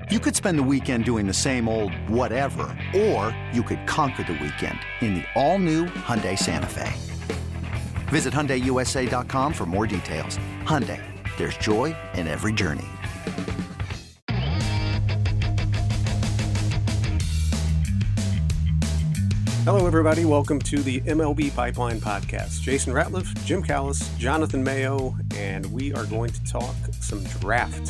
You could spend the weekend doing the same old whatever, or you could conquer the weekend in the all-new Hyundai Santa Fe. Visit HyundaiUSA.com for more details. Hyundai, there's joy in every journey. Hello, everybody. Welcome to the MLB Pipeline Podcast. Jason Ratliff, Jim Callis, Jonathan Mayo, and we are going to talk some draft.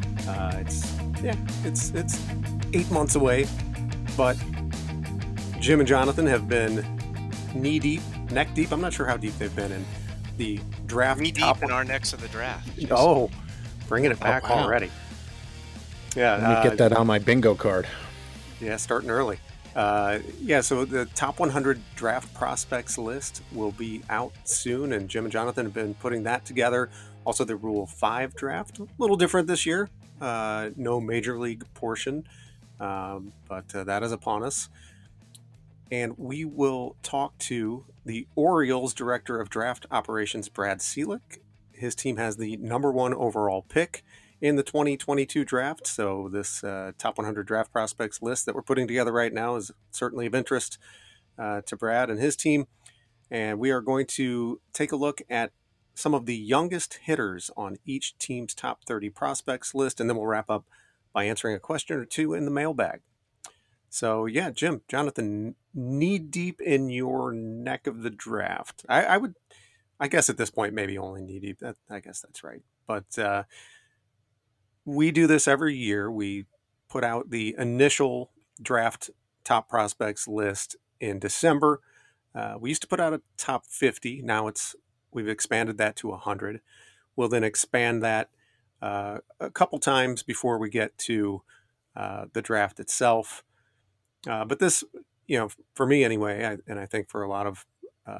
It's 8 months away, but Jim and Jonathan have been knee deep, neck deep. I'm not sure how deep they've been in the draft. Knee deep in our necks of the draft. Jason. Oh, bringing it back already. Yeah, let me get that on my bingo card. Yeah, starting early. So the top 100 draft prospects list will be out soon, and Jim and Jonathan have been putting that together. Also, the Rule 5 draft, a little different this year. No major league portion, but that is upon us. And we will talk to the Orioles Director of Draft Operations, Brad Ciolek. His team has the number 1 overall pick in the 2022 draft. So this top 100 draft prospects list that we're putting together right now is certainly of interest to Brad and his team. And we are going to take a look at some of the youngest hitters on each team's top 30 prospects list. And then we'll wrap up by answering a question or two in the mailbag. So yeah, Jim, Jonathan, knee deep in your neck of the draft. I guess at this point, maybe only knee deep. I guess that's right. But we do this every year. We put out the initial draft top prospects list in December. We used to put out a top 50. Now we've expanded that to 100. We'll then expand that a couple times before we get to the draft itself. But this, for me anyway, and I think for a lot of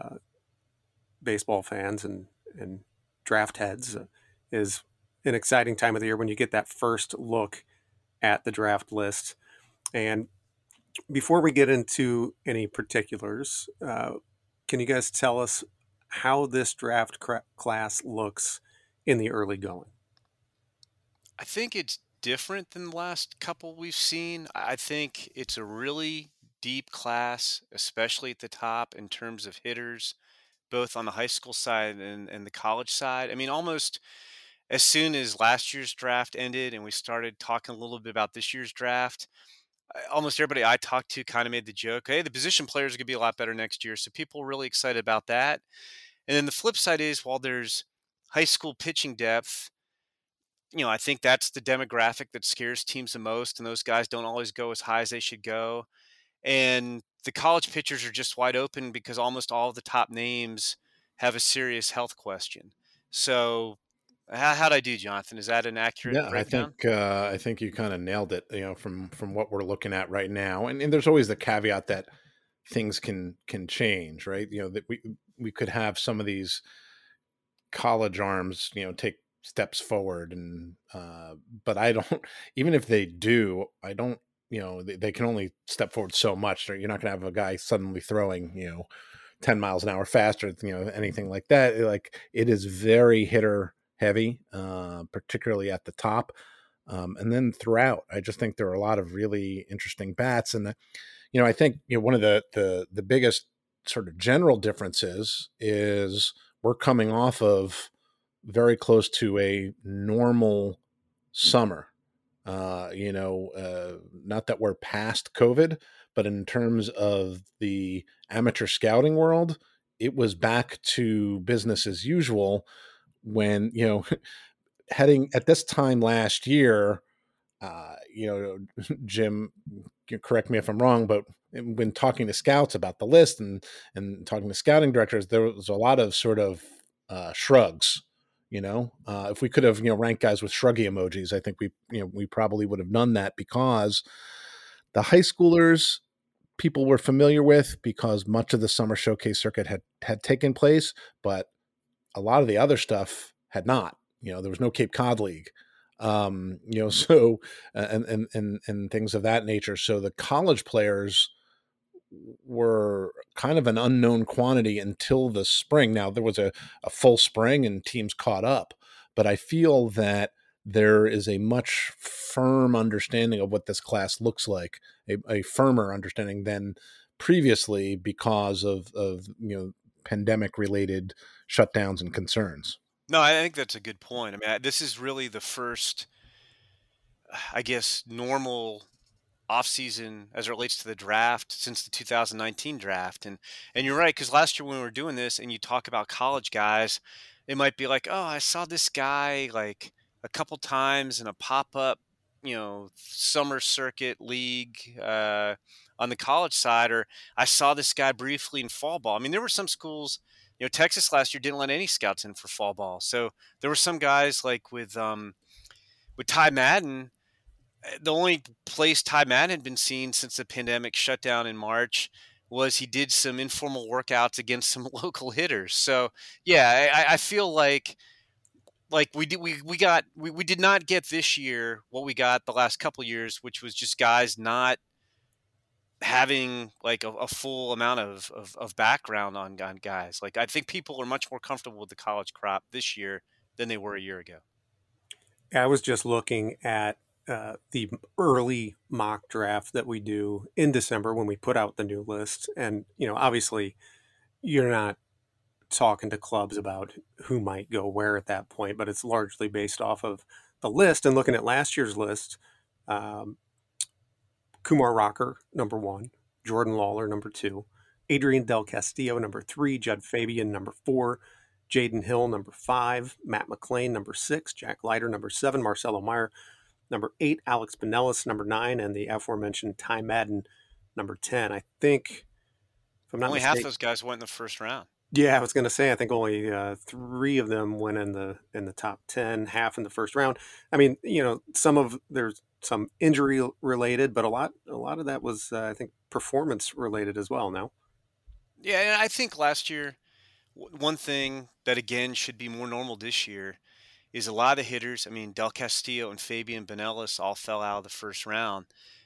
baseball fans and draft heads, is an exciting time of the year when you get that first look at the draft list. And before we get into any particulars, can you guys tell us how this draft class looks in the early going? I think it's different than the last couple we've seen. I think it's a really deep class, especially at the top in terms of hitters, both on the high school side and the college side. I mean, almost as soon as last year's draft ended and we started talking a little bit about this year's draft, almost everybody I talked to kind of made the joke, hey, the position players are going to be a lot better next year. So people are really excited about that. And then the flip side is, while there's high school pitching depth, I think that's the demographic that scares teams the most. And those guys don't always go as high as they should go. And the college pitchers are just wide open because almost all of the top names have a serious health question. So how'd I do, Jonathan? Is that an accurate breakdown? I think you kind of nailed it, from what we're looking at right now. And there's always the caveat that things can change, right? That we could have some of these college arms, take steps forward, and but I don't, even if they do, I don't, they can only step forward so much. You're not going to have a guy suddenly throwing, 10 miles an hour faster, anything like that. Like, it is very hitter heavy, particularly at the top. And then throughout, I just think there are a lot of really interesting bats. And, I think, one of the biggest sort of general differences is we're coming off of very close to a normal summer. Not that we're past COVID, but in terms of the amateur scouting world, it was back to business as usual when, heading at this time last year, Jim, correct me if I'm wrong, but when talking to scouts about the list and talking to scouting directors, there was a lot of sort of shrugs. If we could have, ranked guys with shruggy emojis, I think we probably would have done that, because the high schoolers people were familiar with, because much of the summer showcase circuit had taken place, but a lot of the other stuff had not. There was no Cape Cod League, so and things of that nature. So the college players were kind of an unknown quantity until the spring. Now there was a full spring and teams caught up, but I feel that there is a much firm understanding of what this class looks like, a firmer understanding than previously because of pandemic related shutdowns and concerns. No, I think that's a good point. I mean, this is really the first, I guess, normal offseason as it relates to the draft since the 2019 draft. And you're right, because last year when we were doing this and you talk about college guys, it might be like, oh, I saw this guy like a couple times in a pop-up, summer circuit league on the college side, or I saw this guy briefly in fall ball. I mean, there were some schools, Texas last year didn't let any scouts in for fall ball. So there were some guys like with Ty Madden. The only place Ty Madden had been seen since the pandemic shut down in March was he did some informal workouts against some local hitters. So yeah, I feel like we did not get this year what we got the last couple of years, which was just guys not having like a full amount of background on guys. Like I think people are much more comfortable with the college crop this year than they were a year ago. I was just looking at the early mock draft that we do in December when we put out the new list. And, obviously you're not talking to clubs about who might go where at that point, but it's largely based off of the list. And looking at last year's list, Kumar Rocker, number 1, Jordan Lawler, number 2, Adrian Del Castillo, number 3, Judd Fabian, number 4, Jaden Hill, number 5, Matt McClain, number 6, Jack Leiter, number 7, Marcelo Meyer, number 8, Alex Pinellas, number 9, and the aforementioned Ty Madden, number 10. I think, if I'm not only mistaken, half those guys went in the first round. Yeah, I was going to say I think only 3 of them went in the top 10, half in the first round. I mean, there's some injury related, but a lot of that was I think performance related as well. No. Yeah, and I think last year, one thing that again should be more normal this year is a lot of hitters. I mean, Del Castillo and Fabian Pinellas all fell out of the first round.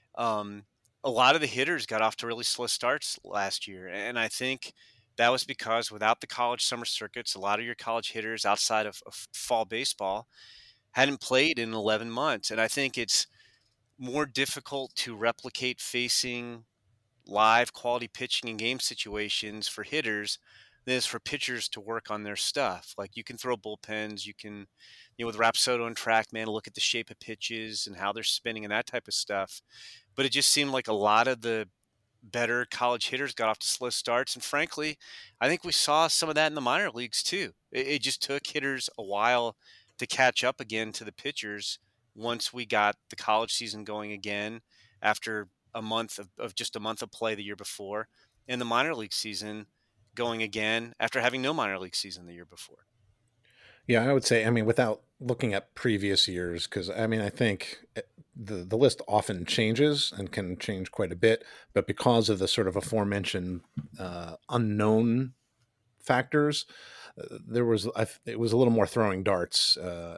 A lot of the hitters got off to really slow starts last year, and I think that was because without the college summer circuits, a lot of your college hitters outside of fall baseball hadn't played in 11 months. And I think it's more difficult to replicate facing live quality pitching in game situations for hitters than it is for pitchers to work on their stuff. Like you can throw bullpens, you can, with Rapsodo and TrackMan, look at the shape of pitches and how they're spinning and that type of stuff. But it just seemed like a lot of the better college hitters got off to slow starts. And frankly, I think we saw some of that in the minor leagues too. It just took hitters a while to catch up again to the pitchers once we got the college season going again after a month of play the year before, and the minor league season going again after having no minor league season the year before. Yeah, I would say, without looking at previous years, because I think the list often changes and can change quite a bit, but because of the sort of aforementioned unknown factors, it was a little more throwing darts,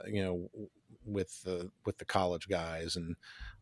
with the college guys, and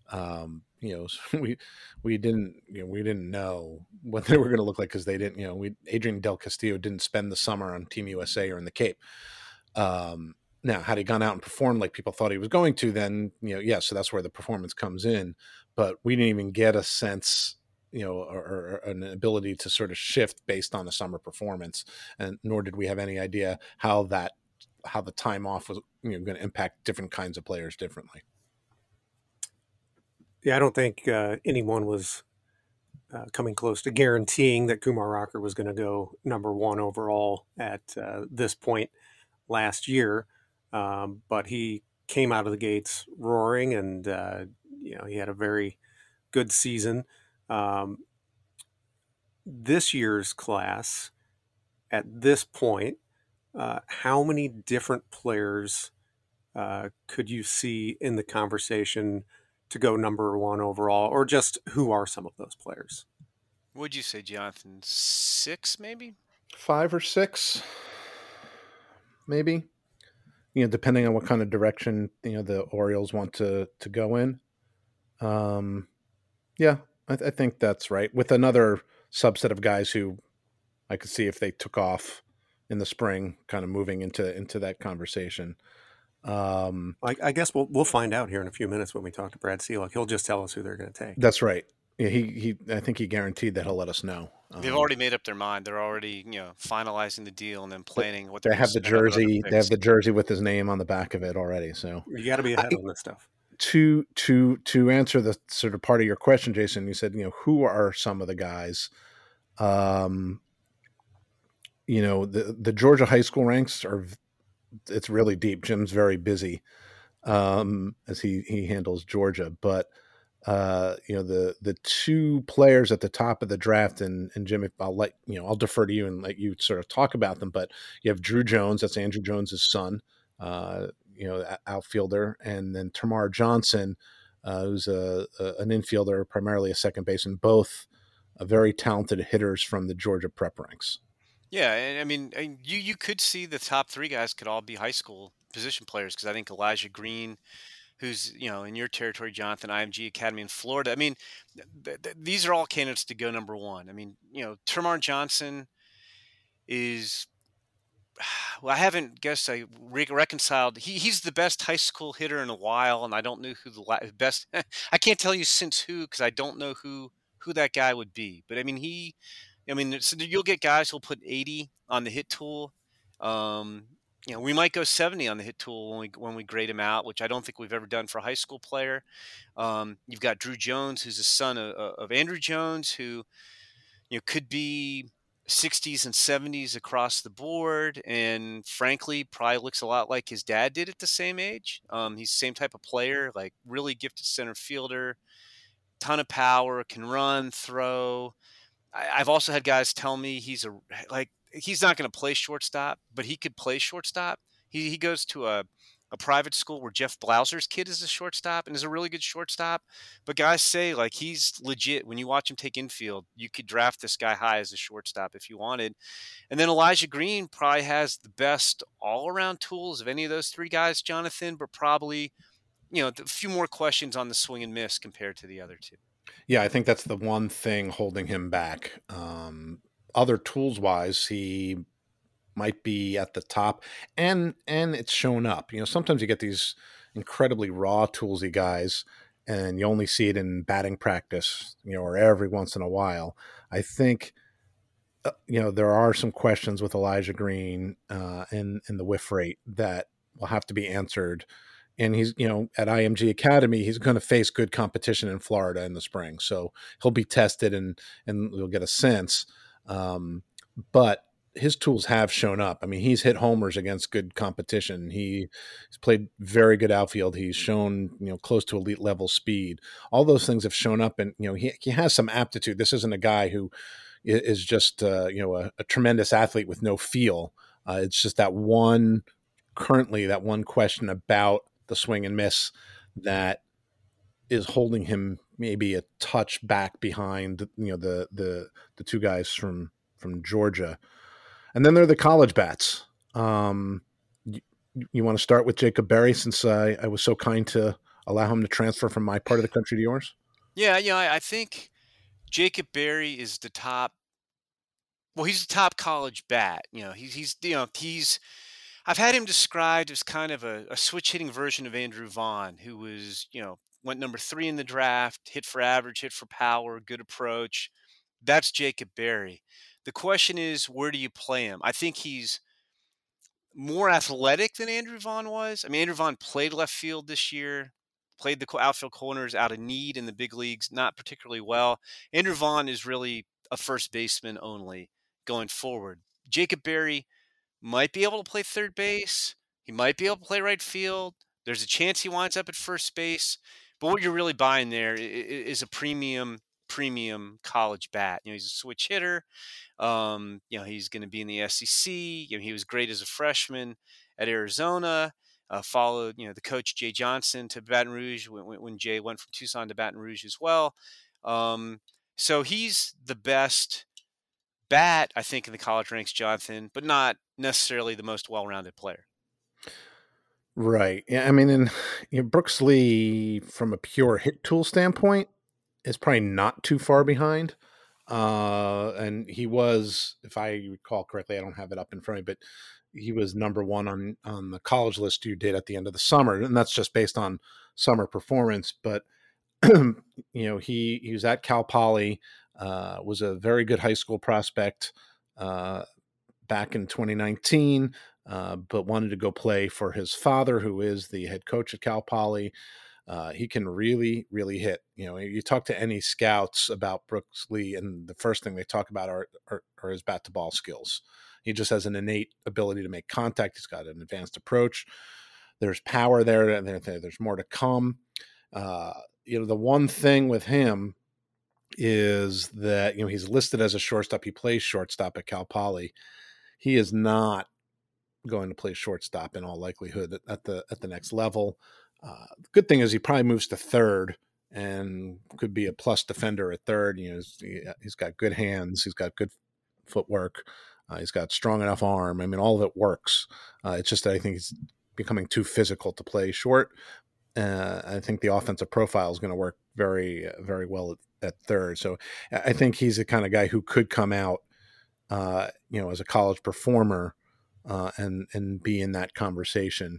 we didn't know what they were going to look like because they didn't, Adrian Del Castillo didn't spend the summer on Team USA or in the Cape. Now, had he gone out and performed like people thought he was going to, then, so that's where the performance comes in. But we didn't even get a sense, or an ability to sort of shift based on the summer performance. And nor did we have any idea how the time off was going to impact different kinds of players differently. Yeah, I don't think anyone was coming close to guaranteeing that Kumar Rocker was going to go number 1 overall at this point last year. But he came out of the gates roaring, and he had a very good season. This year's class, at this point, how many different players could you see in the conversation to go number 1 overall, or just who are some of those players? Would you say, Jonathan, 6 maybe? 5 or 6, maybe. Depending on what kind of direction the Orioles want to go in. Yeah, I think that's right. With another subset of guys who I could see if they took off in the spring, kind of moving into that conversation. I guess we'll find out here in a few minutes when we talk to Brad Seelock. He'll just tell us who they're going to take. That's right. Yeah, I think he guaranteed that he'll let us know. They've already made up their mind. They're already, finalizing the deal and then planning what they're They going have to the spend on other jersey. They have picks. the jersey with his name on the back of it already. So You got to be ahead on this stuff. to answer the sort of part of your question, Jason, you said, who are some of the guys? The Georgia high school ranks it's really deep. Jim's very busy as he handles Georgia, but the two players at the top of the draft, and Jim, I'll defer to you and let you sort of talk about them, but you have Drew Jones, that's Andrew Jones's son, outfielder, and then Tamar Johnson, who's an infielder, primarily a second baseman, both very talented hitters from the Georgia prep ranks. Yeah, and I mean, you could see the top three guys could all be high school position players, because I think Elijah Green, who's in your territory, Jonathan, IMG Academy in Florida. I mean, these are all candidates to go number one. I mean, Termarr Johnson is. Well, I haven't guessed. I reconciled. He's the best high school hitter in a while, and I don't know who the best. I can't tell you since who, because I don't know who that guy would be. But I mean, so you'll get guys who'll put 80 on the hit tool. We might go 70 on the hit tool when we grade him out, which I don't think we've ever done for a high school player. You've got Drew Jones, who's the son of Andrew Jones, who could be 60s and 70s across the board, and frankly, probably looks a lot like his dad did at the same age. He's the same type of player, like really gifted center fielder, ton of power, can run, throw. I've also had guys tell me he's not going to play shortstop, but he could play shortstop. He goes to a private school where Jeff Blauser's kid is a shortstop and is a really good shortstop. But guys say he's legit. When you watch him take infield, you could draft this guy high as a shortstop if you wanted. And then Elijah Green probably has the best all-around tools of any of those three guys, Jonathan, but probably, a few more questions on the swing and miss compared to the other two. Yeah, I think that's the one thing holding him back. Other tools wise, he might be at the top, and it's shown up. Sometimes you get these incredibly raw toolsy guys, and you only see it in batting practice, or every once in a while. I think, there are some questions with Elijah Green and the whiff rate that will have to be answered. And he's, at IMG Academy, he's going to face good competition in Florida in the spring. So he'll be tested and we'll get a sense. But his tools have shown up. I mean, he's hit homers against good competition. He's played very good outfield. He's shown, close to elite level speed. All those things have shown up, and, he has some aptitude. This isn't a guy who is just, a tremendous athlete with no feel. It's just that one question about the swing and miss that is holding him maybe a touch back behind, the two guys from Georgia. And then there are the college bats. You want to start with Jacob Berry, since I was so kind to allow him to transfer from my part of the country to yours? Yeah, I think Jacob Berry is the top. Well, he's the top college bat. He's I've had him described as kind of a switch hitting version of Andrew Vaughn, who was, went number 3 in the draft, hit for average, hit for power, good approach. That's Jacob Berry. The question is, where do you play him? I think he's more athletic than Andrew Vaughn was. I mean, Andrew Vaughn played left field this year, played the outfield corners out of need in the big leagues, not particularly well. Andrew Vaughn is really a first baseman only going forward. Jacob Berry might be able to play third base. He might be able to play right field. There's a chance he winds up at first base. But what you're really buying there is a premium college bat. He's a switch hitter. He's going to be in the SEC. He was great as a freshman at Arizona. Followed, the coach Jay Johnson to Baton Rouge when Jay went from Tucson to Baton Rouge as well. So he's the best bat, I think, in the college ranks, Jonathan, but not necessarily the most well-rounded player. Right. Yeah. I mean, Brooks Lee, from a pure hit tool standpoint, is probably not too far behind. And he was, if I recall correctly, I don't have it up in front of me, but he was number one on the college list you did at the end of the summer, and that's just based on summer performance. But he was at Cal Poly, was a very good high school prospect uh, back in 2019, but wanted to go play for his father, who is the head coach at Cal Poly. He can really, really hit. You talk to any scouts about Brooks Lee, and the first thing they talk about are his bat to ball skills. He just has an innate ability to make contact. He's got an advanced approach. There's power there, and there's more to come. The one thing with him is that he's listed as a shortstop. He plays shortstop at Cal Poly. He is not going to play shortstop in all likelihood at the next level. The good thing is he probably moves to third and could be a plus defender at third. He's got good hands. He's got good footwork. He's got strong enough arm. I mean, all of it works. It's just that I think he's becoming too physical to play short. I think the offensive profile is going to work very, very well at third. So I think he's the kind of guy who could come out, as a college performer and be in that conversation.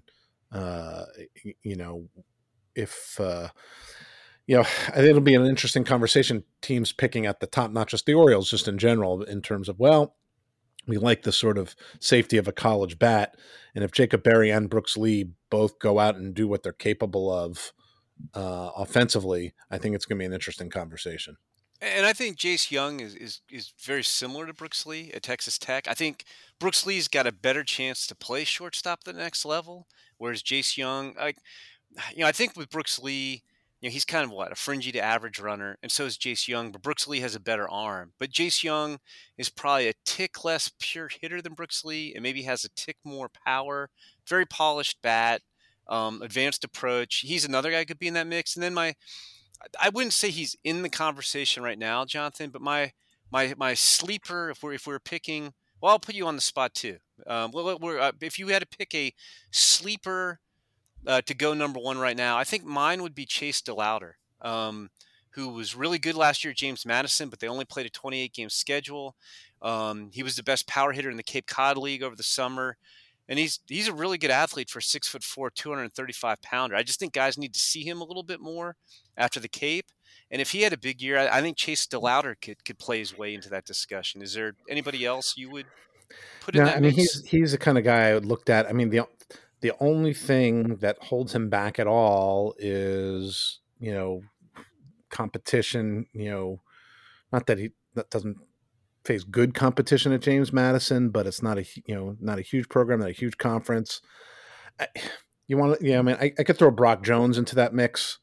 If I think it'll be an interesting conversation. Teams picking at the top, not just the Orioles, just in general, in terms of, we like the sort of safety of a college bat. And if Jacob Berry and Brooks Lee both go out and do what they're capable of offensively, I think it's going to be an interesting conversation. And I think Jace Young is very similar to Brooks Lee at Texas Tech. I think Brooks Lee's got a better chance to play shortstop at the next level, whereas Jace Young, I think with Brooks Lee, he's kind of a fringy to average runner, and so is Jace Young, but Brooks Lee has a better arm. But Jace Young is probably a tick less pure hitter than Brooks Lee, and maybe has a tick more power, very polished bat, advanced approach. He's another guy who could be in that mix. And then I wouldn't say he's in the conversation right now, Jonathan, but my sleeper, if we're picking, well, I'll put you on the spot too. If you had to pick a sleeper to go number one right now, I think mine would be Chase DeLauter, who was really good last year at James Madison, but they only played a 28-game schedule. He was the best power hitter in the Cape Cod League over the summer. And he's a really good athlete for 6'4", 235-pounder. I just think guys need to see him a little bit more after the Cape. And if he had a big year, I think Chase DeLauter could play his way into that discussion. Is there anybody else you would put in that mix? He's the kind of guy I would looked at. I mean, the only thing that holds him back at all is, competition, not that that doesn't face good competition at James Madison, but it's not a huge program, not a huge conference. I could throw Brock Jones into that mix.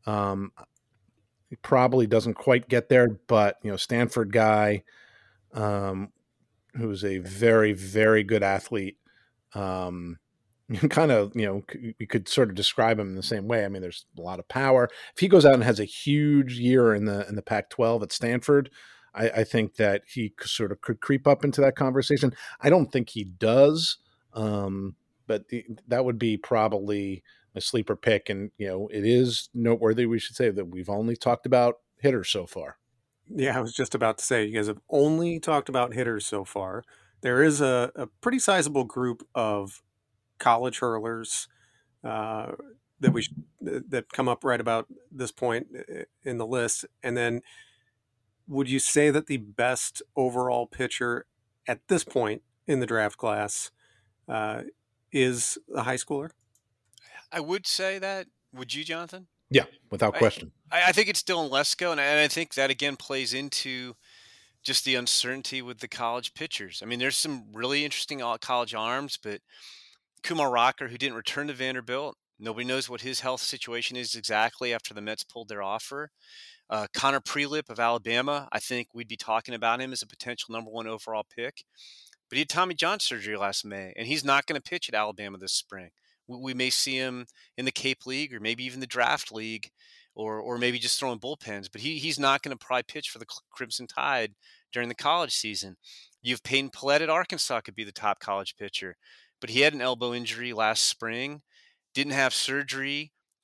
He probably doesn't quite get there, but Stanford guy, who's a very, very good athlete. Kind of, we could sort of describe him in the same way. I mean, there's a lot of power. If he goes out and has a huge year in the Pac-12 at Stanford, I think that he sort of could creep up into that conversation. I don't think he does, but that would be probably a sleeper pick. And, it is noteworthy, we should say, that we've only talked about hitters so far. Yeah, I was just about to say, you guys have only talked about hitters so far. There is a pretty sizable group of college hurlers that come up right about this point in the list. And then would you say that the best overall pitcher at this point in the draft class is a high schooler? I would say that. Would you, Jonathan? Yeah, without question. I think it's Dylan Lesko, and I think that, again, plays into just the uncertainty with the college pitchers. I mean, there's some really interesting college arms, but Kumar Rocker, who didn't return to Vanderbilt, nobody knows what his health situation is exactly after the Mets pulled their offer. Connor Prelip of Alabama, I think we'd be talking about him as a potential number one overall pick. But he had Tommy John surgery last May, and he's not going to pitch at Alabama this spring. We may see him in the Cape League or maybe even the Draft League or maybe just throwing bullpens. But he's not going to probably pitch for the Crimson Tide during the college season. You have Peyton Pallette at Arkansas could be the top college pitcher. But he had an elbow injury last spring, didn't have surgery,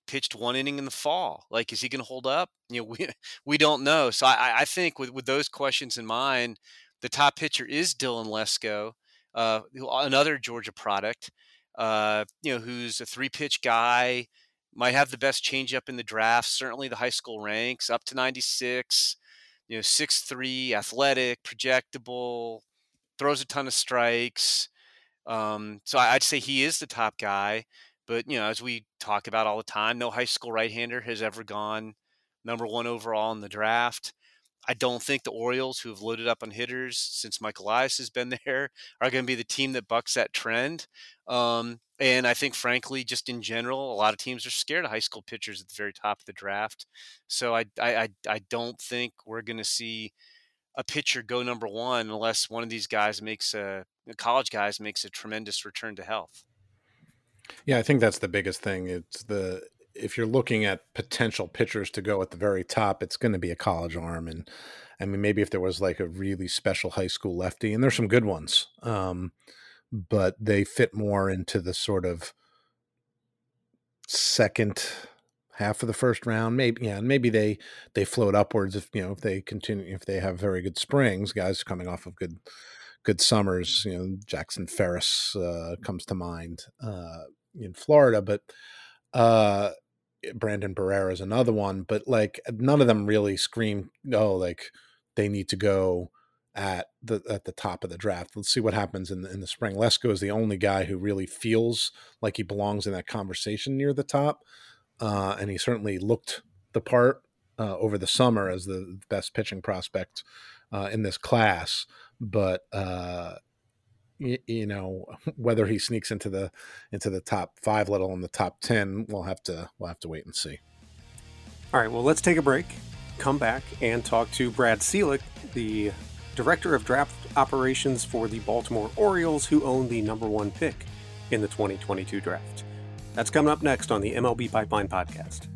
pitched 1 inning in the fall. Like, is he going to hold up? We don't know. So I think with those questions in mind, the top pitcher is Dylan Lesko, another Georgia product, who's a 3-pitch guy, might have the best changeup in the draft, certainly the high school ranks, up to 96, 6'3", athletic, projectable, throws a ton of strikes. So I'd say he is the top guy. But, as we talk about all the time, no high school right-hander has ever gone number 1 overall in the draft. I don't think the Orioles, who have loaded up on hitters since Mike Elias has been there, are going to be the team that bucks that trend. And I think, frankly, just in general, a lot of teams are scared of high school pitchers at the very top of the draft. So I don't think we're going to see a pitcher go number 1 unless one of these guys college guys makes a tremendous return to health. Yeah, I think that's the biggest thing. If you're looking at potential pitchers to go at the very top, it's going to be a college arm. And I mean, maybe if there was like a really special high school lefty, and there's some good ones, but they fit more into the sort of second half of the first round. Maybe they float upwards if they continue, if they have very good springs, guys coming off of good summers. Jackson Ferris comes to mind in Florida, but Brandon Barrera is another one. But like none of them really scream, like they need to go at the top of the draft. Let's see what happens in the spring. Lesko is the only guy who really feels like he belongs in that conversation near the top, and he certainly looked the part over the summer as the best pitching prospect in this class. But whether he sneaks into the top 5, let alone the top 10, we'll have to wait and see. All right, well, let's take a break, come back, and talk to Brad Ciolek, the Director of Draft Operations for the Baltimore Orioles, who own the number 1 pick in the 2022 draft. That's coming up next on the MLB Pipeline Podcast.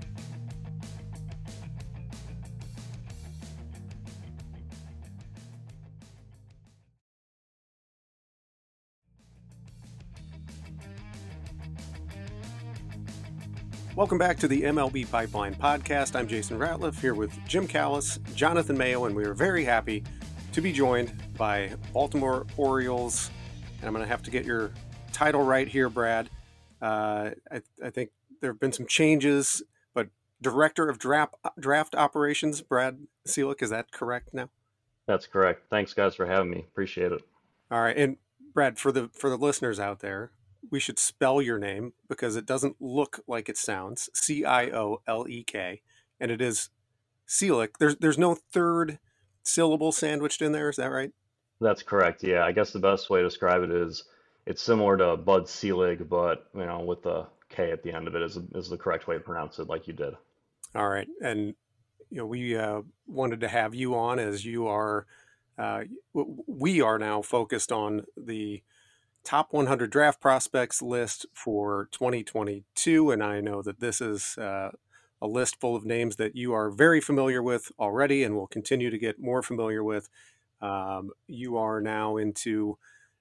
Welcome back to the MLB Pipeline Podcast. I'm Jason Ratliff here with Jim Callis, Jonathan Mayo, and we are very happy to be joined by Baltimore Orioles. And I'm going to have to get your title right here, Brad. I think there have been some changes, but Director of Draft Operations, Brad Ciolek, is that correct now? That's correct. Thanks, guys, for having me. Appreciate it. All right, and Brad, for the listeners out there, we should spell your name because it doesn't look like it sounds. Ciolek, and it is Ciolek. There's no third syllable sandwiched in there. Is that right? That's correct. Yeah, I guess the best way to describe it is it's similar to Bud Selig, but with the K at the end of it is the correct way to pronounce it, like you did. All right, and we wanted to have you on as you are. We are now focused on the top 100 draft prospects list for 2022, and I know that this is a list full of names that you are very familiar with already and will continue to get more familiar with. You are now into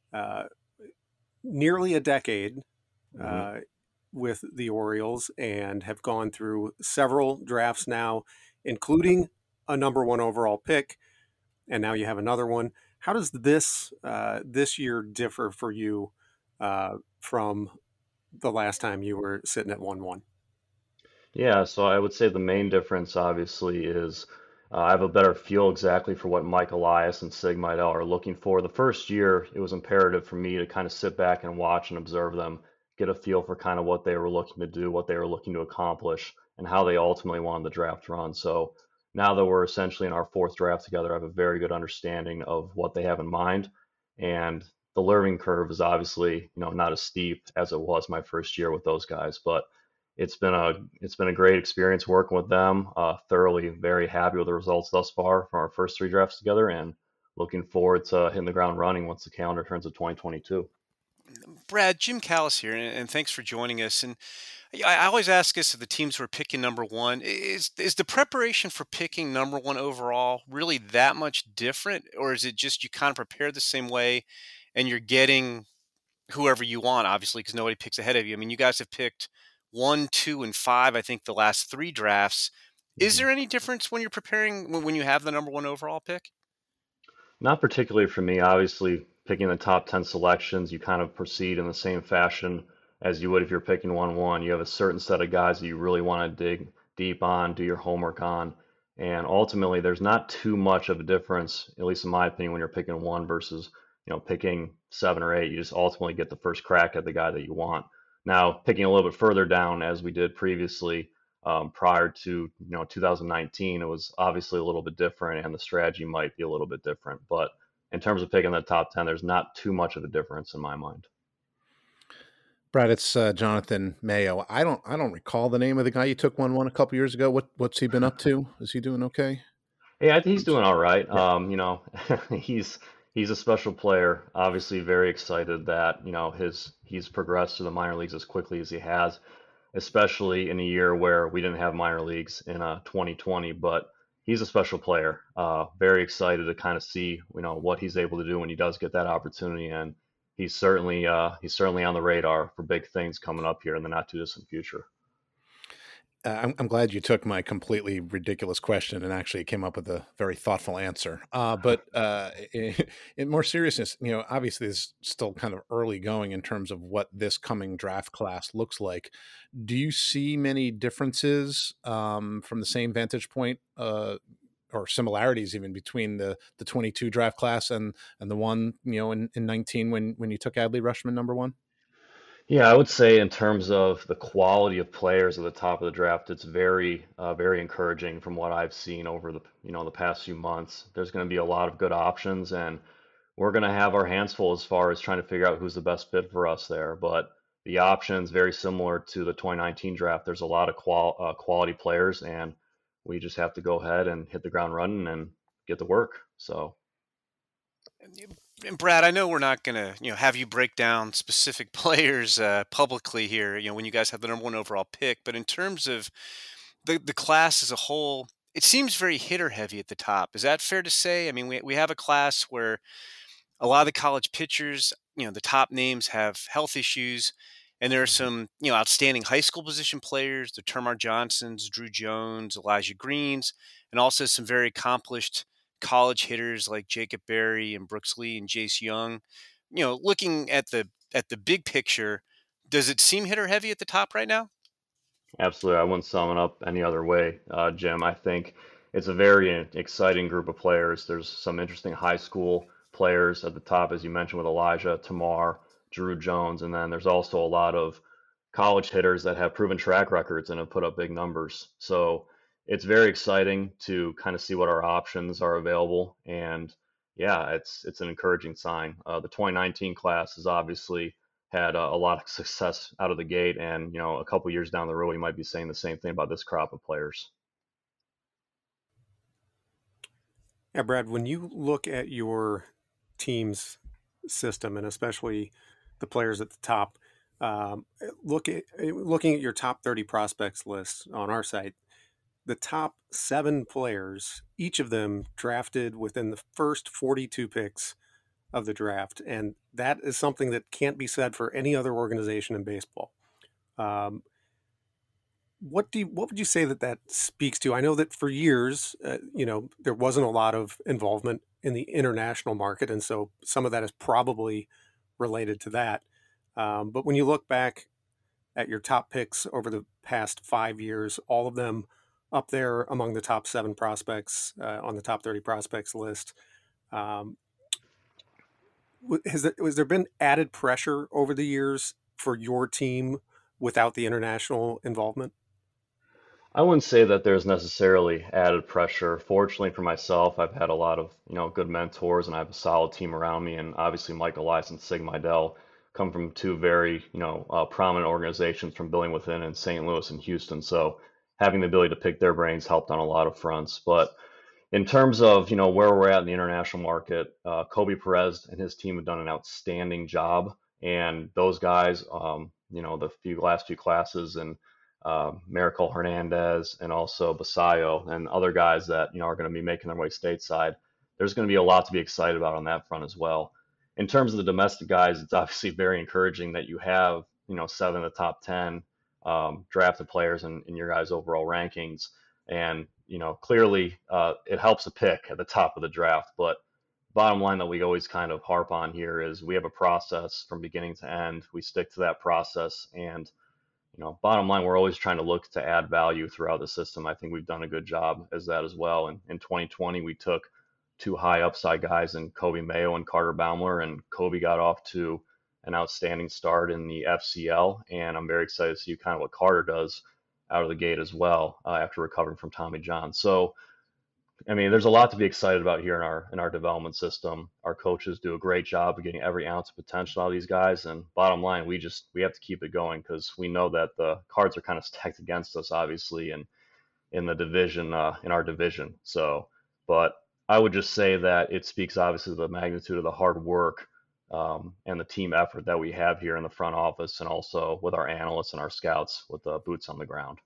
nearly a decade with the Orioles and have gone through several drafts now, including a number 1 overall pick, and now you have another one. How does this year differ for you from the last time you were sitting at 1-1? Yeah, so I would say the main difference, obviously, is I have a better feel exactly for what Mike Elias and Sig Mejdal are looking for. The first year, it was imperative for me to kind of sit back and watch and observe them, get a feel for kind of what they were looking to do, what they were looking to accomplish, and how they ultimately wanted the draft to run. So now that we're essentially in our 4th draft together, I have a very good understanding of what they have in mind. And the learning curve is obviously, not as steep as it was my first year with those guys, but it's been a great experience working with them. Thoroughly very happy with the results thus far from our first 3 drafts together, and looking forward to hitting the ground running once the calendar turns to 2022. Brad, Jim Callis here, and thanks for joining us. And I always ask us of the teams who are picking number 1, is the preparation for picking number 1 overall really that much different, or is it just you kind of prepare the same way and you're getting whoever you want, obviously, because nobody picks ahead of you? I mean, you guys have picked 1, 2, and 5, I think the last 3 drafts. Is Mhm. there any difference when you're preparing when you have the number 1 overall pick? Not particularly for me. Obviously, picking the top 10 selections, you kind of proceed in the same fashion as you would if you're picking 1-1. You have a certain set of guys that you really want to dig deep on, do your homework on. And ultimately, there's not too much of a difference, at least in my opinion, when you're picking one versus, picking 7 or 8. You just ultimately get the first crack at the guy that you want. Now, picking a little bit further down, as we did previously, prior to 2019, it was obviously a little bit different, and the strategy might be a little bit different. But in terms of picking the top 10, there's not too much of a difference in my mind. Brad, it's Jonathan Mayo. I don't recall the name of the guy you took 1-1 a couple years ago. What's he been up to? Is he doing okay? Yeah, I think he's doing all right. Yeah. He's a special player. Obviously, very excited that he's progressed to the minor leagues as quickly as he has, especially in a year where we didn't have minor leagues in 2020. But he's a special player. Very excited to kind of see what he's able to do when he does get that opportunity, and he's certainly on the radar for big things coming up here in the not too distant future. I'm glad you took my completely ridiculous question and actually came up with a very thoughtful answer. But in more seriousness, obviously it's still kind of early going in terms of what this coming draft class looks like. Do you see many differences from the same vantage point, or similarities even between the 22 draft class and the one in 19 when you took Adley Rushman number 1? Yeah, I would say in terms of the quality of players at the top of the draft, it's very encouraging from what I've seen over the past few months. There's going to be a lot of good options, and we're going to have our hands full as far as trying to figure out who's the best fit for us there. But the options very similar to the 2019 draft. There's a lot of quality players, and we just have to go ahead and hit the ground running and get to work. So. And Brad, I know we're not going to, have you break down specific players publicly here, when you guys have the number 1 overall pick, but in terms of the class as a whole, it seems very hitter heavy at the top. Is that fair to say? I mean, we have a class where a lot of the college pitchers, the top names have health issues, and there are some, outstanding high school position players, the Termar Johnsons, Drew Jones, Elijah Greens, and also some very accomplished college hitters like Jacob Berry and Brooks Lee and Jace Young. Looking at the big picture, does it seem hitter heavy at the top right now? Absolutely. I wouldn't sum it up any other way, Jim. I think it's a very exciting group of players. There's some interesting high school players at the top, as you mentioned, with Elijah, Tamar, Drew Jones, and then there's also a lot of college hitters that have proven track records and have put up big numbers. So it's very exciting to kind of see what our options are available. And yeah, it's an encouraging sign. The 2019 class has obviously had a lot of success out of the gate, and a couple years down the road, we might be saying the same thing about this crop of players. Yeah, Brad, when you look at your team's system and especially the players at the top, looking at your top 30 prospects list on our site, the top 7 players, each of them drafted within the first 42 picks of the draft, and that is something that can't be said for any other organization in baseball. Um, what would you say that speaks to? I know that for years, there wasn't a lot of involvement in the international market, and so some of that is probably related to that. But when you look back at your top picks over the past 5 years, all of them up there among the top 7 prospects on the top 30 prospects list. Um, has there been added pressure over the years for your team without the international involvement? I wouldn't say that there's necessarily added pressure. Fortunately for myself, I've had a lot of, good mentors, and I have a solid team around me. And obviously, Michael Elias and Sig Mejdal come from two very, prominent organizations from Building Within in St. Louis and Houston. So having the ability to pick their brains helped on a lot of fronts. But in terms of, where we're at in the international market, Kobe Perez and his team have done an outstanding job. And those guys, the last few classes, and Miracle Hernandez and also Basayo and other guys that are going to be making their way stateside. There's going to be a lot to be excited about on that front as well. In terms of the domestic guys, it's obviously very encouraging that you have 7 of the top 10 drafted players in your guys' overall rankings. And, clearly it helps a pick at the top of the draft. But bottom line that we always kind of harp on here is we have a process from beginning to end. We stick to that process. And, bottom line, we're always trying to look to add value throughout the system. I think we've done a good job as that as well. And in 2020, we took two high upside guys in Kobe Mayo and Carter Baumler, and Kobe got off to an outstanding start in the FCL. And I'm very excited to see kind of what Carter does out of the gate as well after recovering from Tommy John. So, I mean, there's a lot to be excited about here in our development system. Our coaches do a great job of getting every ounce of potential out of these guys. And bottom line, we have to keep it going because we know that the cards are kind of stacked against us, obviously, and in the division, in our division. So, but I would just say that it speaks obviously to the magnitude of the hard work and the team effort that we have here in the front office, and also with our analysts and our scouts with the boots on the ground.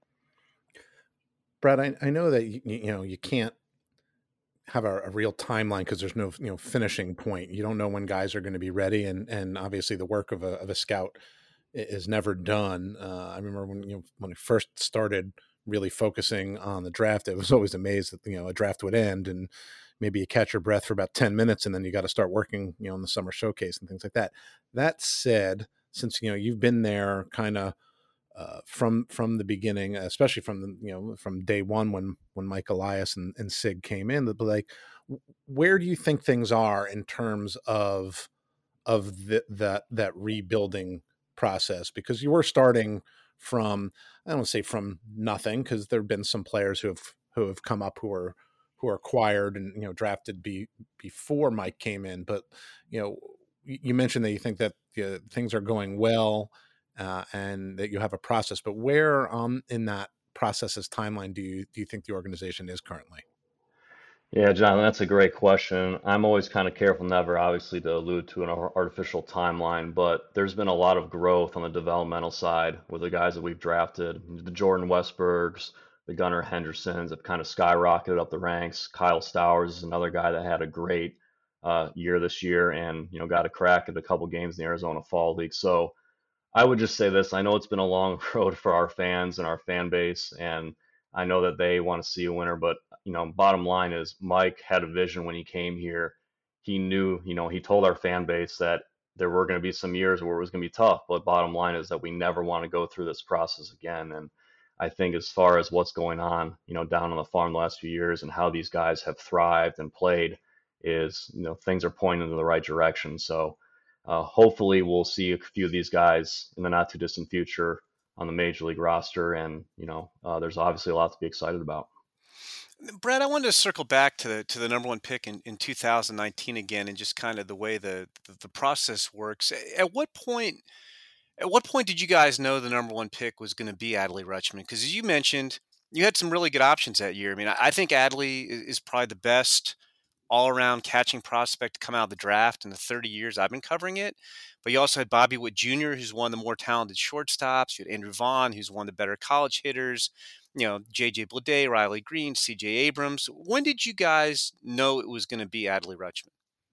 Brad, I know that you can't have a real timeline because there's no finishing point. You don't know when guys are going to be ready, and obviously the work of a scout is never done. I remember when I first started really focusing on the draft, I was always amazed that a draft would end and maybe you catch your breath for about 10 minutes and then you got to start working in the summer showcase and things like that. That said, since you've been there kind of from the beginning, especially from day one when Mike Elias and Sig came in, but like, where do you think things are in terms of that rebuilding process? Because you were starting from, I don't want to say from nothing, because there have been some players who have come up who are acquired and drafted before Mike came in, but you mentioned that you think that things are going well. And that you have a process, but where in that process's timeline do you think the organization is currently? Yeah, John, that's a great question. I'm always kind of careful never, obviously, to allude to an artificial timeline, but there's been a lot of growth on the developmental side with the guys that we've drafted. The Jordan Westbergs, the Gunnar Hendersons have kind of skyrocketed up the ranks. Kyle Stowers is another guy that had a great year this year and got a crack at a couple games in the Arizona Fall League. So I would just say this. I know it's been a long road for our fans and our fan base, and I know that they want to see a winner, but bottom line is Mike had a vision when he came here. He knew, he told our fan base that there were going to be some years where it was going to be tough, but bottom line is that we never want to go through this process again. And I think as far as what's going on, down on the farm the last few years and how these guys have thrived and played is, things are pointing in the right direction. So hopefully we'll see a few of these guys in the not too distant future on the major league roster. And, there's obviously a lot to be excited about. Brad, I wanted to circle back to the number one pick in 2019 again, and just kind of the way the process works. At what point did you guys know the number one pick was going to be Adley Rutschman? Because as you mentioned, you had some really good options that year. I mean, I think Adley is probably the best all-around catching prospect to come out of the draft in the 30 years I've been covering it. But you also had Bobby Witt Jr., who's one of the more talented shortstops. You had Andrew Vaughn, who's one of the better college hitters. J.J. Bleday, Riley Green, C.J. Abrams. When did you guys know it was going to be Adley Rutschman?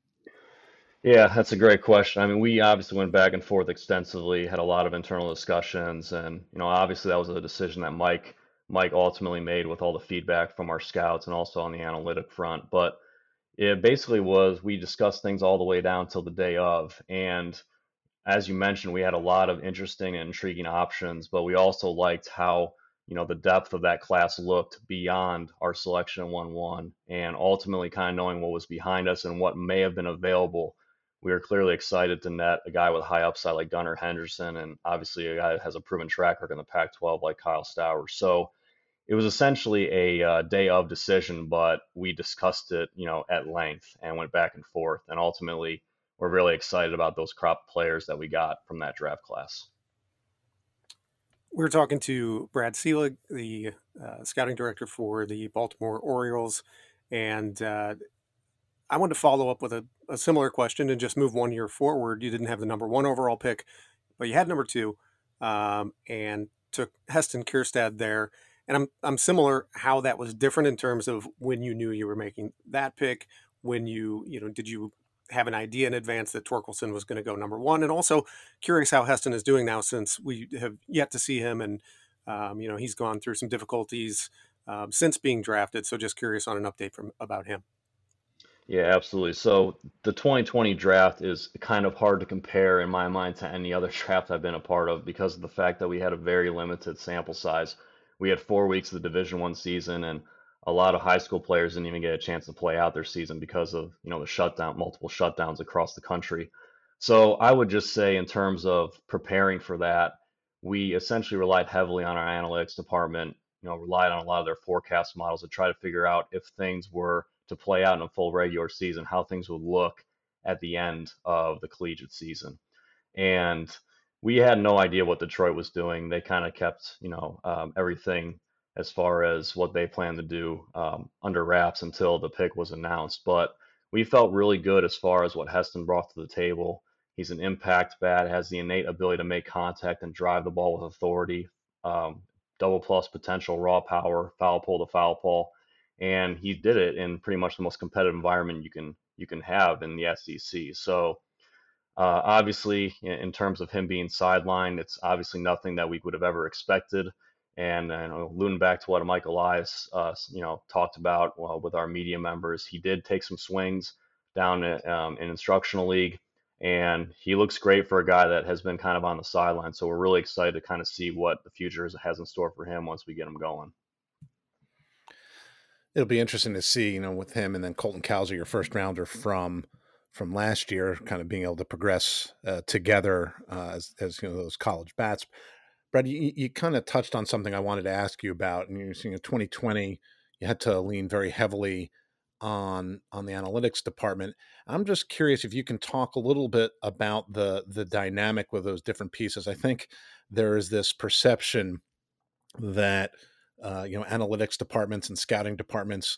Yeah, that's a great question. I mean, we obviously went back and forth extensively, had a lot of internal discussions, and obviously that was a decision that Mike ultimately made with all the feedback from our scouts and also on the analytic front. But it basically was, we discussed things all the way down till the day of. And as you mentioned, we had a lot of interesting and intriguing options, but we also liked how, the depth of that class looked beyond our selection in 1-1, and ultimately kind of knowing what was behind us and what may have been available. We were clearly excited to net a guy with high upside like Gunnar Henderson, and obviously a guy that has a proven track record in the Pac-12 like Kyle Stowers. So it was essentially a day of decision, but we discussed it, at length and went back and forth. And ultimately, we're really excited about those crop players that we got from that draft class. We're talking to Brad Selig, the scouting director for the Baltimore Orioles. And I wanted to follow up with a similar question and just move 1 year forward. You didn't have the number one overall pick, but you had number two and took Heston Kjerstad there. And I'm similar how that was different in terms of when you knew you were making that pick, when did you have an idea in advance that Torkelson was going to go number one, and also curious how Heston is doing now since we have yet to see him, and he's gone through some difficulties since being drafted. So just curious on an update about him. Yeah, absolutely. So the 2020 draft is kind of hard to compare in my mind to any other draft I've been a part of because of the fact that we had a very limited sample size. We had 4 weeks of the Division One season, and a lot of high school players didn't even get a chance to play out their season because of, the shutdown, multiple shutdowns across the country. So I would just say in terms of preparing for that, we essentially relied heavily on our analytics department, relied on a lot of their forecast models to try to figure out if things were to play out in a full regular season, how things would look at the end of the collegiate season. And we had no idea what Detroit was doing. They kind of kept, everything as far as what they planned to do under wraps until the pick was announced. But we felt really good as far as what Heston brought to the table. He's an impact bat, has the innate ability to make contact and drive the ball with authority, double plus potential, raw power, foul pole to foul pole, and he did it in pretty much the most competitive environment you can have in the SEC. So obviously, in terms of him being sidelined, it's obviously nothing that we would have ever expected. And alluding back to what Mike Elias, talked about with our media members, he did take some swings down in instructional league, and he looks great for a guy that has been kind of on the sideline. So we're really excited to kind of see what the future has in store for him once we get him going. It'll be interesting to see, with him and then Colton Cowser, your first rounder from last year, kind of being able to progress together as those college bats. Brad, you kind of touched on something I wanted to ask you about, and you're seeing in 2020, you had to lean very heavily on the analytics department. I'm just curious if you can talk a little bit about the dynamic with those different pieces. I think there is this perception that analytics departments and scouting departments,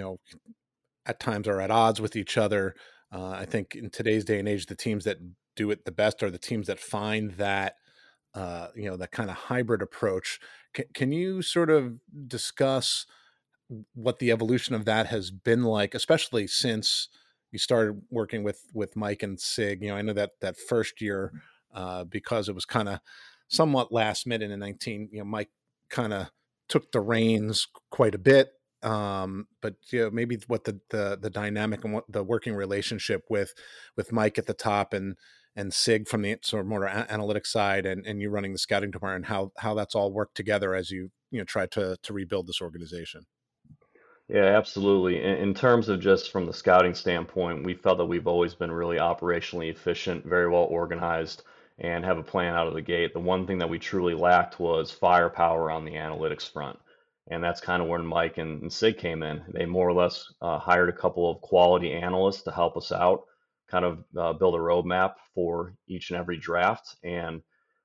at times are at odds with each other. I think in today's day and age, the teams that do it the best are the teams that find that, that kind of hybrid approach. Can you sort of discuss what the evolution of that has been like, especially since you started working with Mike and Sig? I know that first year, because it was kind of somewhat last minute in 19, Mike kind of took the reins quite a bit. But maybe what the dynamic and what the working relationship with Mike at the top and Sig from the sort of more analytics side and you running the scouting department, how that's all worked together as you try to rebuild this organization. Yeah, absolutely. In terms of just from the scouting standpoint, we felt that we've always been really operationally efficient, very well organized, and have a plan out of the gate. The one thing that we truly lacked was firepower on the analytics front. And that's kind of where Mike and Sig came in. They more or less hired a couple of quality analysts to help us out, kind of build a roadmap for each and every draft. And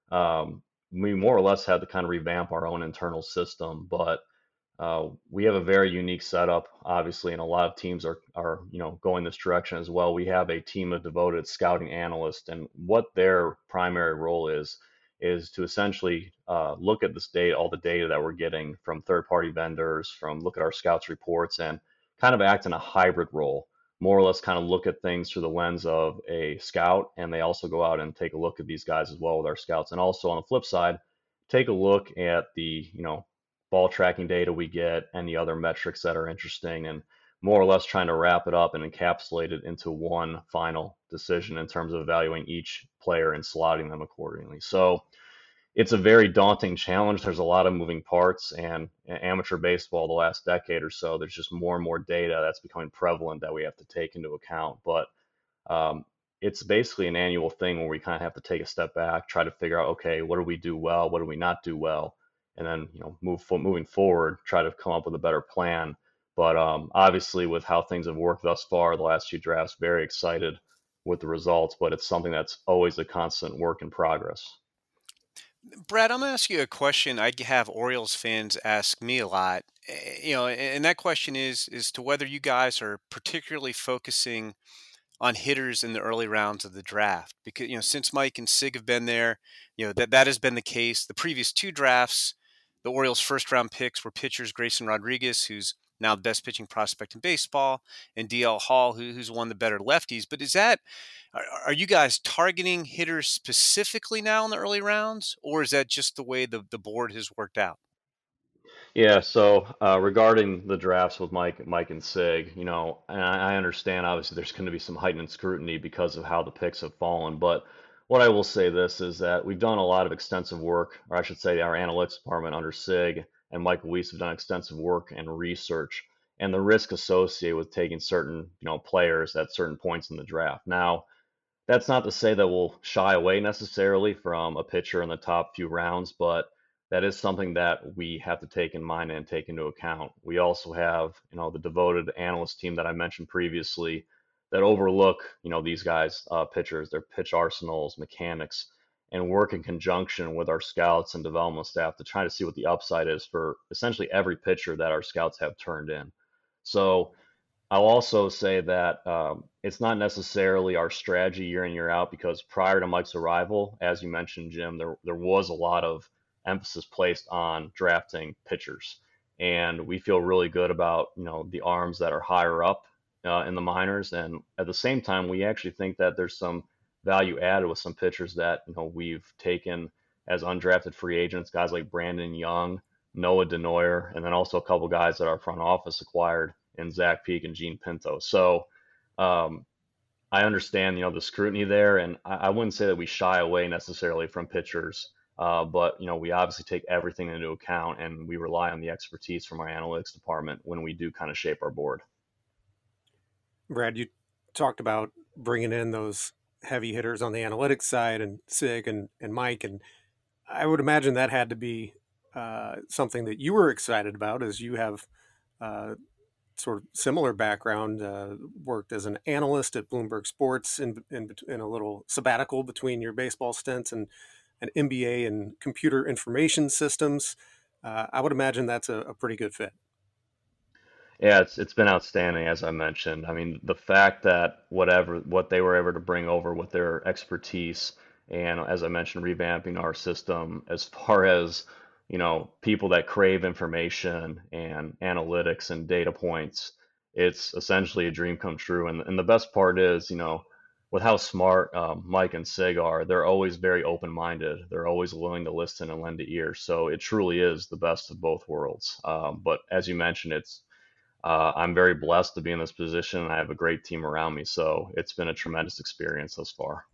we more or less had to kind of revamp our own internal system. But we have a very unique setup, obviously, and a lot of teams are going this direction as well. We have a team of devoted scouting analysts, and what their primary role is to essentially look at this data, all the data that we're getting from third-party vendors, look at our scouts reports, and kind of act in a hybrid role, more or less kind of look at things through the lens of a scout, and they also go out and take a look at these guys as well with our scouts, and also on the flip side, take a look at the ball tracking data we get and the other metrics that are interesting, and more or less trying to wrap it up and encapsulate it into one final decision in terms of evaluating each player and slotting them accordingly. So it's a very daunting challenge. There's a lot of moving parts, and amateur baseball the last decade or so, there's just more and more data that's becoming prevalent that we have to take into account. But it's basically an annual thing where we kind of have to take a step back, try to figure out, okay, what do we do well? What do we not do well? And then, moving forward, try to come up with a better plan. But obviously, with how things have worked thus far, the last few drafts, very excited with the results, but it's something that's always a constant work in progress. Brad, I'm going to ask you a question I have Orioles fans ask me a lot. And that question is to whether you guys are particularly focusing on hitters in the early rounds of the draft. Because, since Mike and Sig have been there, that has been the case. The previous two drafts, the Orioles' first-round picks were pitchers Grayson Rodriguez, who's now the best pitching prospect in baseball, and DL Hall, who's one of the better lefties. But are you guys targeting hitters specifically now in the early rounds, or is that just the way the board has worked out? Yeah, so regarding the drafts with Mike and Sig, and I understand obviously there's going to be some heightened scrutiny because of how the picks have fallen. But what I will say this is that we've done a lot of extensive work, or I should say, our analytics department under Sig and Michael Weiss have done extensive work and research, and the risk associated with taking certain players at certain points in the draft. Now, that's not to say that we'll shy away necessarily from a pitcher in the top few rounds, but that is something that we have to take in mind and take into account. We also have, the devoted analyst team that I mentioned previously that overlook, these guys, pitchers, their pitch arsenals, mechanics, and work in conjunction with our scouts and development staff to try to see what the upside is for essentially every pitcher that our scouts have turned in. So I'll also say that it's not necessarily our strategy year in, year out, because prior to Mike's arrival, as you mentioned, Jim, there was a lot of emphasis placed on drafting pitchers. And we feel really good about, the arms that are higher up in the minors. And at the same time, we actually think that there's some value added with some pitchers that, we've taken as undrafted free agents, guys like Brandon Young, Noah Denoyer, and then also a couple guys that our front office acquired in Zach Peak and Gene Pinto. So I understand, the scrutiny there, and I wouldn't say that we shy away necessarily from pitchers, but we obviously take everything into account, and we rely on the expertise from our analytics department when we do kind of shape our board. Brad, you talked about bringing in those heavy hitters on the analytics side, and Sig and Mike, and I would imagine that had to be something that you were excited about, as you have sort of similar background, worked as an analyst at Bloomberg Sports in a little sabbatical between your baseball stints, and an MBA in computer information systems. I would imagine that's a pretty good fit. Yeah, it's been outstanding, as I mentioned. I mean, the fact that what they were able to bring over with their expertise, and as I mentioned, revamping our system as far as, people that crave information and analytics and data points, it's essentially a dream come true. And the best part is, with how smart Mike and Sig are, they're always very open-minded. They're always willing to listen and lend an ear. So it truly is the best of both worlds. But as you mentioned, I'm very blessed to be in this position, and I have a great team around me. So it's been a tremendous experience thus far.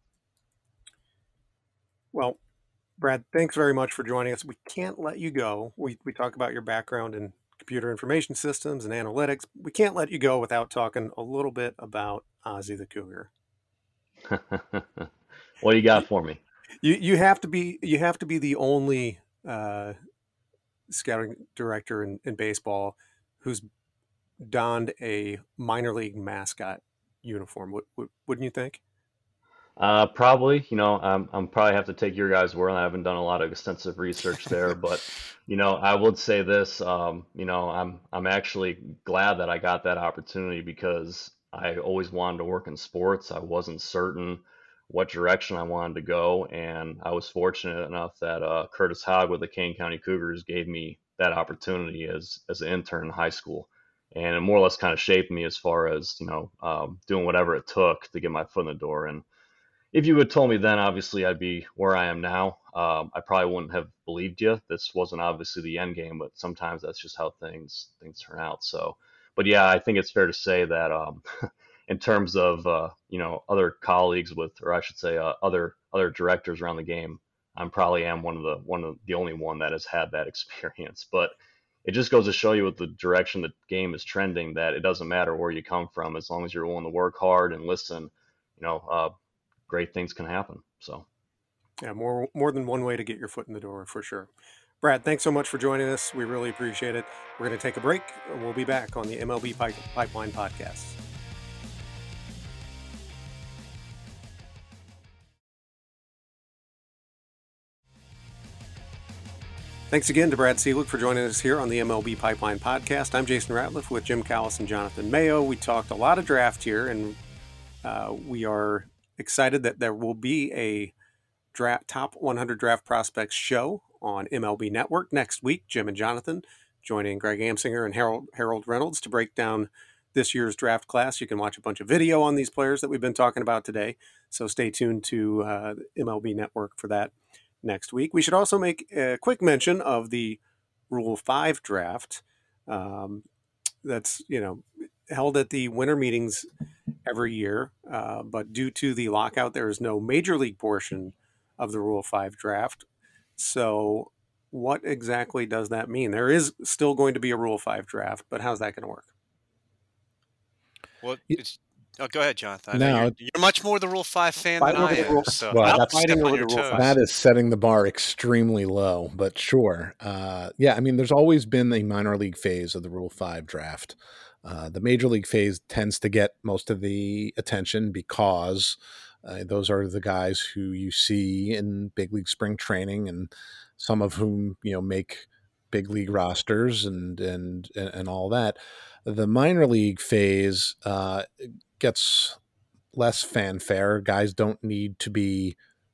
Well, Brad, thanks very much for joining us. We can't let you go. We talk about your background in computer information systems and analytics. We can't let you go without talking a little bit about Ozzie the Cougar. What do you got for me? You have to be the only scouting director in baseball who's donned a minor league mascot uniform. Wouldn't you think? Probably, I'm probably have to take your guys' word. I haven't done a lot of extensive research there, but I would say this. I'm actually glad that I got that opportunity, because I always wanted to work in sports. I wasn't certain what direction I wanted to go, and I was fortunate enough that Curtis Hogg with the Kane County Cougars gave me that opportunity as an intern in high school, and it more or less kind of shaped me as far as doing whatever it took to get my foot in the door. And if you had told me then, obviously I'd be where I am now. I probably wouldn't have believed you. This wasn't obviously the end game, but sometimes that's just how things turn out. So, but yeah, I think it's fair to say that in terms of other colleagues or I should say other directors around the game, I probably am one of the only one that has had that experience. But it just goes to show you with the direction the game is trending, that it doesn't matter where you come from, as long as you're willing to work hard and listen. Great things can happen. So, yeah, more than one way to get your foot in the door, for sure. Brad, thanks so much for joining us. We really appreciate it. We're going to take a break. We'll be back on the MLB Pipeline Podcast. Thanks again to Brad Ciolek for joining us here on the MLB Pipeline Podcast. I'm Jason Ratliff with Jim Callis and Jonathan Mayo. We talked a lot of draft here, and we are excited that there will be a top 100 draft prospects show on MLB Network next week. Jim and Jonathan joining Greg Amsinger and Harold Reynolds to break down this year's draft class. You can watch a bunch of video on these players that we've been talking about today. So stay tuned to the MLB Network for that next week. We should also make a quick mention of the Rule 5 draft. That's, held at the winter meetings every year. But due to the lockout, there is no major league portion of the Rule 5 draft. So what exactly does that mean? There is still going to be a Rule 5 draft, but how's that going to work? Well, go ahead, Jonathan. No, you're much more the Rule 5 fan than I am. So well, I don't that's step fighting on over your the Rule toes. 5. That is setting the bar extremely low, but sure. Yeah, I mean, there's always been a minor league phase of the Rule 5 draft. The major league phase tends to get most of the attention because those are the guys who you see in big league spring training, and some of whom make big league rosters and all that. The minor league phase gets less fanfare. Guys don't need to be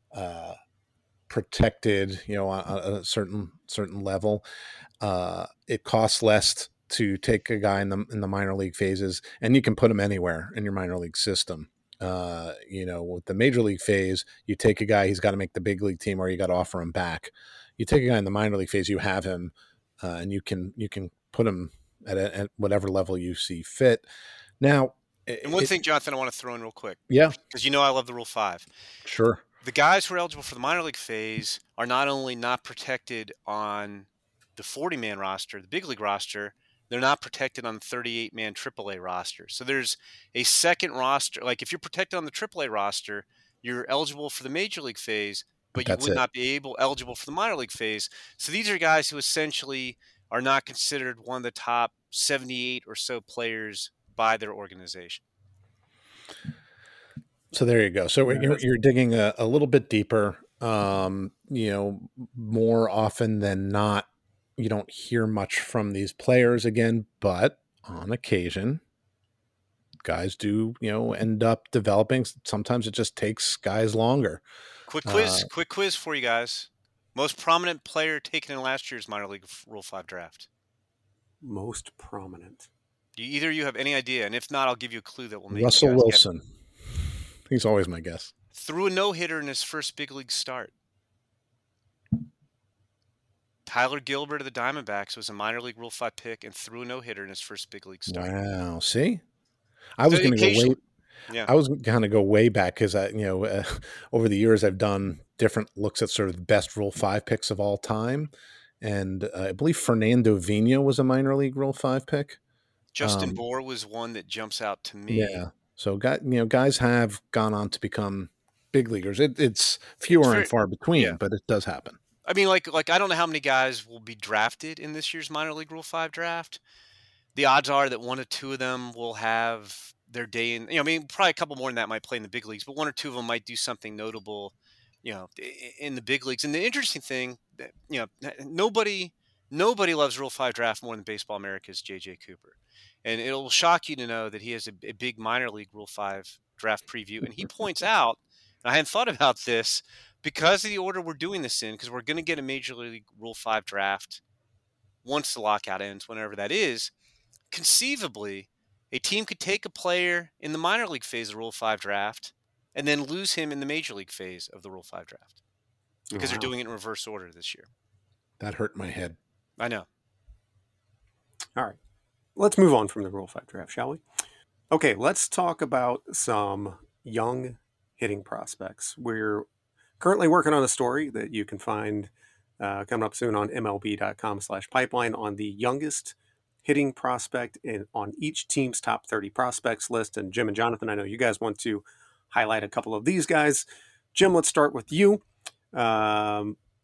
protected, on a certain level. It costs less to take a guy in the minor league phases, and you can put him anywhere in your minor league system. With the major league phase, you take a guy, he's got to make the big league team, or you got to offer him back. You take a guy in the minor league phase, you have him, and you can put him at whatever level you see fit. Now, and one thing, Jonathan, I want to throw in real quick. Yeah. Because I love the Rule 5. Sure. The guys who are eligible for the minor league phase are not only not protected on the 40-man roster, the big league roster, they're not protected on the 38-man AAA roster. So there's a second roster. Like if you're protected on the AAA roster, you're eligible for the major league phase, but you would not be eligible for the minor league phase. So these are guys who essentially are not considered one of the top 78 or so players by their organization. So there you go. So you're digging a little bit deeper. More often than not, you don't hear much from these players again, but on occasion, guys do, end up developing. Sometimes it just takes guys longer. Quick quiz for you guys. Most prominent player taken in last year's minor league Rule 5 draft. Most prominent. Do either of you have any idea? And if not, I'll give you a clue that will make Russell Wilson. He's always my guess. Threw a no-hitter in his first big league start. Tyler Gilbert of the Diamondbacks was a minor league Rule 5 pick and threw a no-hitter in his first big league start. Wow. See? I was going to go way back because over the years I've done different looks at sort of the best Rule 5 picks of all time. And I believe Fernando Vina was a minor league Rule 5 pick. Justin Bohr was one that jumps out to me. Yeah. So guys have gone on to become big leaguers. It's fewer and far between, but it does happen. I mean, like I don't know how many guys will be drafted in this year's minor league Rule 5 draft. The odds are that one or two of them will have their day in. Probably a couple more than that might play in the big leagues, but one or two of them might do something notable, in the big leagues. And the interesting thing that nobody loves Rule 5 draft more than Baseball America's J.J. Cooper. And it will shock you to know that he has a big minor league Rule 5 draft preview. And he points out, and I hadn't thought about this, because of the order we're doing this in, because we're going to get a Major League Rule 5 draft once the lockout ends, whenever that is, conceivably, a team could take a player in the minor league phase of the Rule 5 draft and then lose him in the Major League phase of the Rule 5 draft because they're doing it in reverse order this year. That hurt my head. I know. All right. Let's move on from the Rule 5 draft, shall we? Okay, let's talk about some young hitting prospects. We're currently working on a story that you can find coming up soon on MLB.com/pipeline on the youngest hitting prospect on each team's top 30 prospects list. And Jim and Jonathan, I know you guys want to highlight a couple of these guys. Jim, let's start with you. A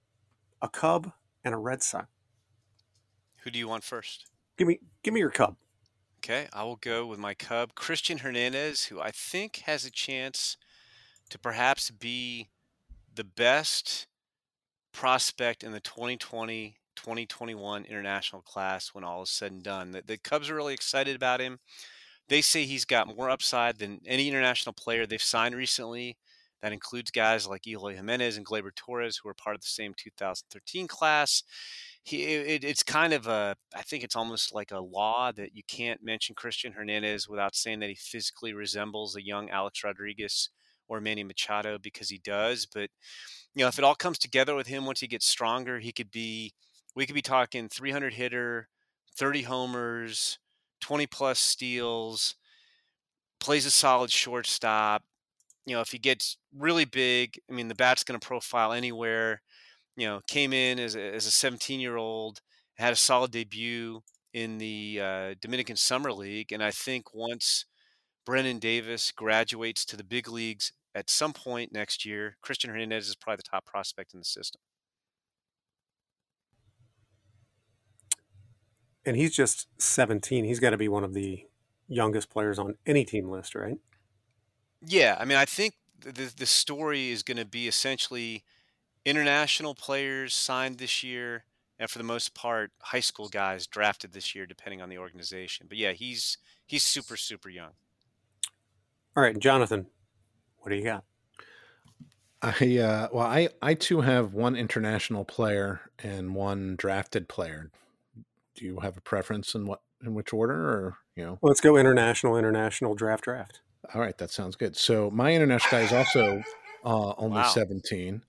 Cub and a Red Sox. Who do you want first? Give me your Cub. Okay, I will go with my Cub, Christian Hernandez, who I think has a chance to perhaps be the best prospect in the 2020-2021 international class when all is said and done. The Cubs are really excited about him. They say he's got more upside than any international player they've signed recently. That includes guys like Eloy Jimenez and Gleyber Torres, who are part of the same 2013 class. it's kind of I think it's almost like a law that you can't mention Christian Hernandez without saying that he physically resembles a young Alex Rodriguez or Manny Machado, because he does. But if it all comes together with him once he gets stronger, we could be talking 300 hitter, 30 homers, 20 plus steals, plays a solid shortstop. If he gets really big, I mean, the bat's going to profile anywhere. Came in as a 17-year-old, had a solid debut in the Dominican Summer League. And I think once Brennan Davis graduates to the big leagues at some point next year, Christian Hernandez is probably the top prospect in the system. And he's just 17. He's got to be one of the youngest players on any team list, right? Yeah, I mean, I think the story is going to be essentially international players signed this year, and for the most part, high school guys drafted this year, depending on the organization. But yeah, he's super, super young. All right, Jonathan, what do you got? I too have one international player and one drafted player. Do you have a preference in which order, or Let's go international draft. All right, that sounds good. So my international guy is also only Wow. 17.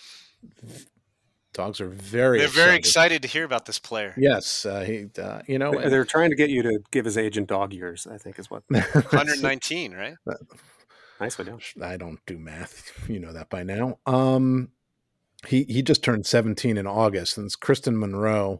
Dogs are very They're very excited to hear about this player. Yes, They're trying to get you to give his agent dog years, I think is what. 119, right? Nicely done. I don't do math. You know that by now. He just turned 17 in August, and it's Kristen Monroe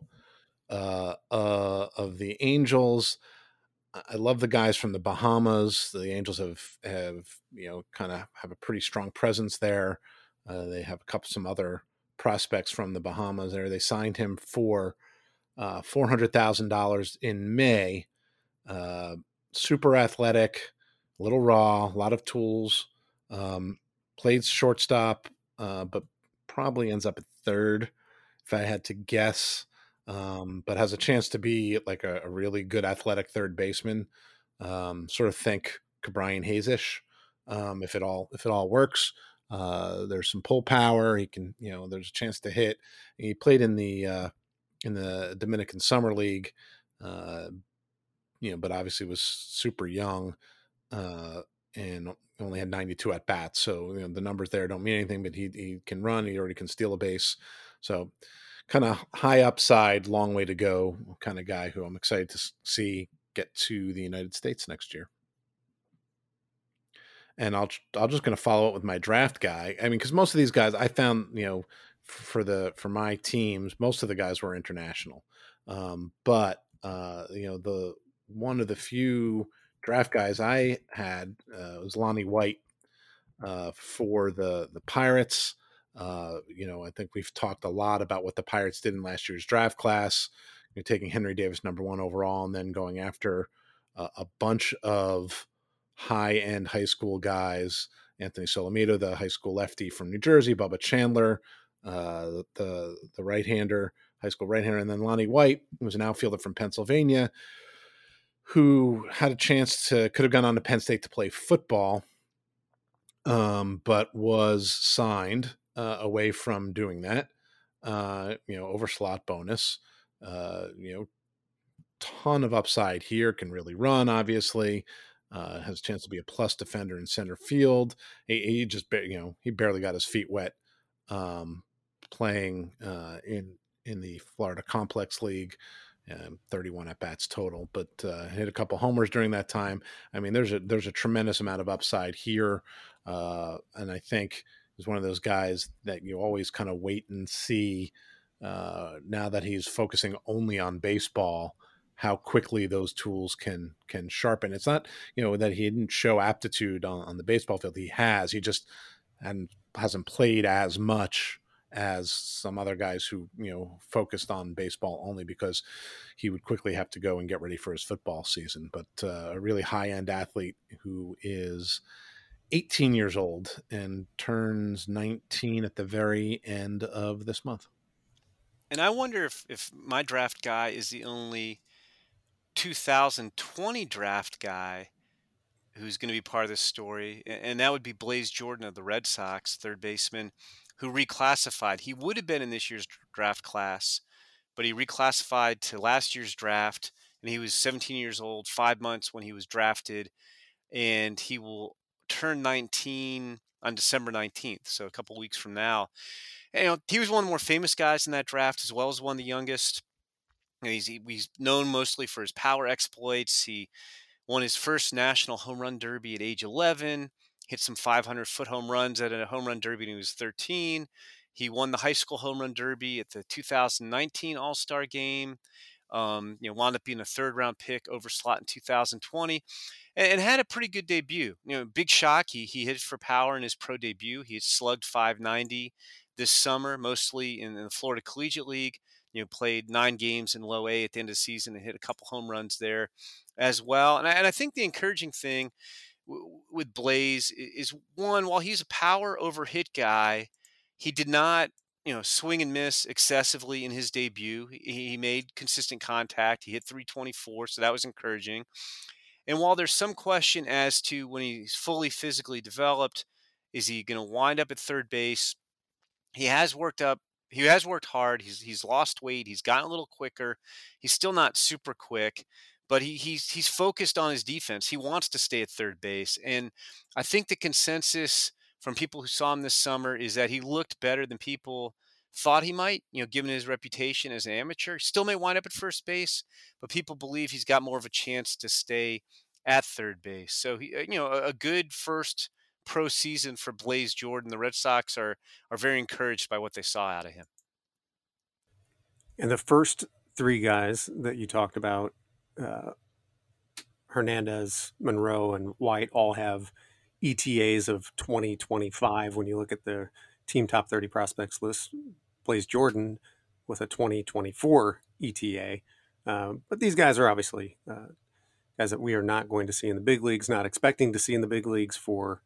of the Angels. I love the guys from the Bahamas. The Angels have kind of have a pretty strong presence there. They have some other prospects from the Bahamas there. They signed him for $400,000 in May. Super athletic, a little raw, a lot of tools. Played shortstop, but probably ends up at third if I had to guess. But has a chance to be like a really good athletic third baseman. Sort of think Brian Hayes-ish, if it all works. There's some pull power. He can, there's a chance to hit. He played in the Dominican Summer League, but obviously was super young, and only had 92 at bats. So the numbers there don't mean anything, but he can run. He already can steal a base. So kind of high upside, long way to go kind of guy who I'm excited to see get to the United States next year. And I'll just going to follow up with my draft guy. I mean, because most of these guys I found, for my teams, most of the guys were international. But the one of the few draft guys I had was Lonnie White for the Pirates. I think we've talked a lot about what the Pirates did in last year's draft class. Taking Henry Davis #1 overall, and then going after a bunch of high-end high school guys. Anthony Solomito, the high school lefty from New Jersey, Bubba Chandler, the right-hander, high school right-hander, and then Lonnie White, who was an outfielder from Pennsylvania, who had a chance could have gone on to Penn State to play football, but was signed away from doing that, over slot bonus, ton of upside here, can really run, obviously, has a chance to be a plus defender in center field. He just, he barely got his feet wet playing in the Florida Complex League. 31 at bats total, but hit a couple homers during that time. I mean, there's a tremendous amount of upside here, and I think he's one of those guys that you always kind of wait and see. Now that he's focusing only on baseball, how quickly those tools can sharpen. It's not that he didn't show aptitude on the baseball field. He has. He just hasn't played as much as some other guys who focused on baseball only, because he would quickly have to go and get ready for his football season. But a really high-end athlete who is 18 years old and turns 19 at the very end of this month. And I wonder if my draft guy is the only 2020 draft guy who's going to be part of this story, and that would be Blaze Jordan of the Red Sox, third baseman, who reclassified. He would have been in this year's draft class, but he reclassified to last year's draft, and he was 17 years old, 5 months when he was drafted, and he will turn 19 on December 19th, so a couple weeks from now. And, he was one of the more famous guys in that draft, as well as one of the youngest. He's known mostly for his power exploits. He won his first national home run derby at age 11, hit some 500-foot home runs at a home run derby when he was 13. He won the high school home run derby at the 2019 All-Star game. Wound up being a third-round pick over slot in 2020, and had a pretty good debut. Big shock. He hit for power in his pro debut. He had slugged .590 this summer, mostly in the Florida Collegiate League. Played 9 games in low A at the end of the season and hit a couple home runs there as well. And I think the encouraging thing with Blaze is, one, while he's a power over hit guy, he did not, swing and miss excessively in his debut. He made consistent contact. He hit .324, so that was encouraging. And while there's some question as to when he's fully physically developed, is he going to wind up at third base? He has worked hard. He's lost weight. He's gotten a little quicker. He's still not super quick, but he's focused on his defense. He wants to stay at third base. And I think the consensus from people who saw him this summer is that he looked better than people thought he might, given his reputation as an amateur. Still may wind up at first base, but people believe he's got more of a chance to stay at third base. So a good first pro season for Blaze Jordan. The Red Sox are very encouraged by what they saw out of him. And the first 3 guys that you talked about, Hernandez, Monroe, and White, all have ETAs of 2025 when you look at the team top 30 prospects list. Blaze Jordan with a 2024 ETA. But these guys are obviously guys that we are not going to see in the big leagues, not expecting to see in the big leagues for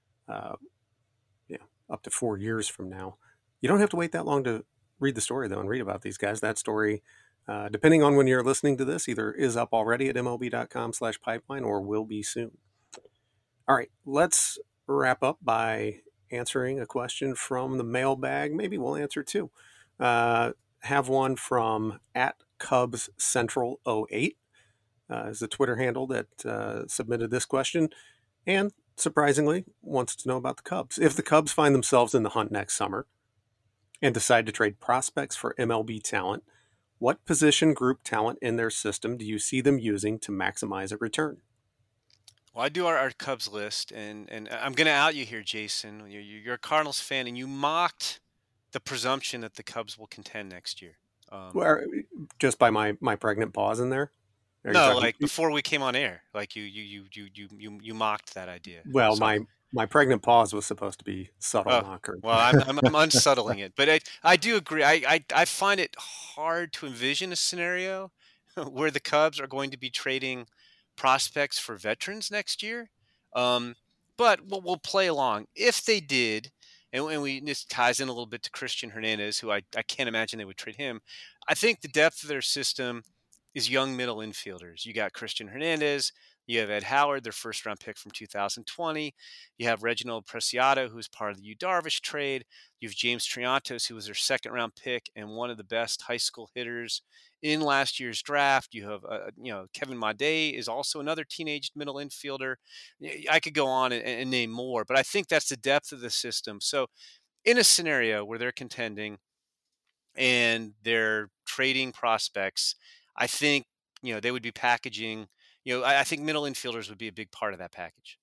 up to 4 years from now. You don't have to wait that long to read the story, though, and read about these guys. That story, depending on when you're listening to this, either is up already at MLB.com/pipeline or will be soon. All right, let's wrap up by answering a question from the mailbag. Maybe we'll answer 2. Have one from @CubsCentral08 is the Twitter handle that submitted this question, and surprisingly wants to know about the Cubs. If the Cubs find themselves in the hunt next summer and decide to trade prospects for MLB talent, what position group talent in their system do you see them using to maximize a return? Well, I do our Cubs list, and I'm going to out you here, Jason. You're a Cardinals fan, and you mocked the presumption that the Cubs will contend next year. Well, just by my pregnant pause in there? No, like before we came on air, like you mocked that idea. Well, so, my pregnant pause was supposed to be subtle mocker. Well, I'm unsettling it, but I do agree. I find it hard to envision a scenario where the Cubs are going to be trading prospects for veterans next year. But we'll play along. If they did, and this ties in a little bit to Christian Hernandez, who I can't imagine they would trade him. I think the depth of their system is young middle infielders. You got Christian Hernandez, you have Ed Howard, their first-round pick from 2020. You have Reginald Preciado, who's part of the Yu Darvish trade. You have James Triantos, who was their second-round pick and one of the best high school hitters in last year's draft. You have, Kevin Made is also another teenage middle infielder. I could go on and name more, but I think that's the depth of the system. So in a scenario where they're contending and they're trading prospects, I think, they would be packaging, I think middle infielders would be a big part of that package.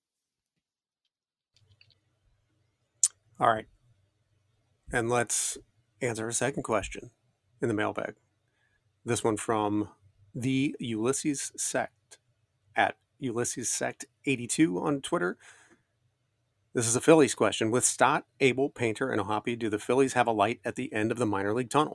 All right. And let's answer a second question in the mailbag. This one from the Ulysses Sect at Ulysses Sect 82 on Twitter. This is a Phillies question. With Stott, Abel, Painter, and O'Hoppe, do the Phillies have a light at the end of the minor league tunnel?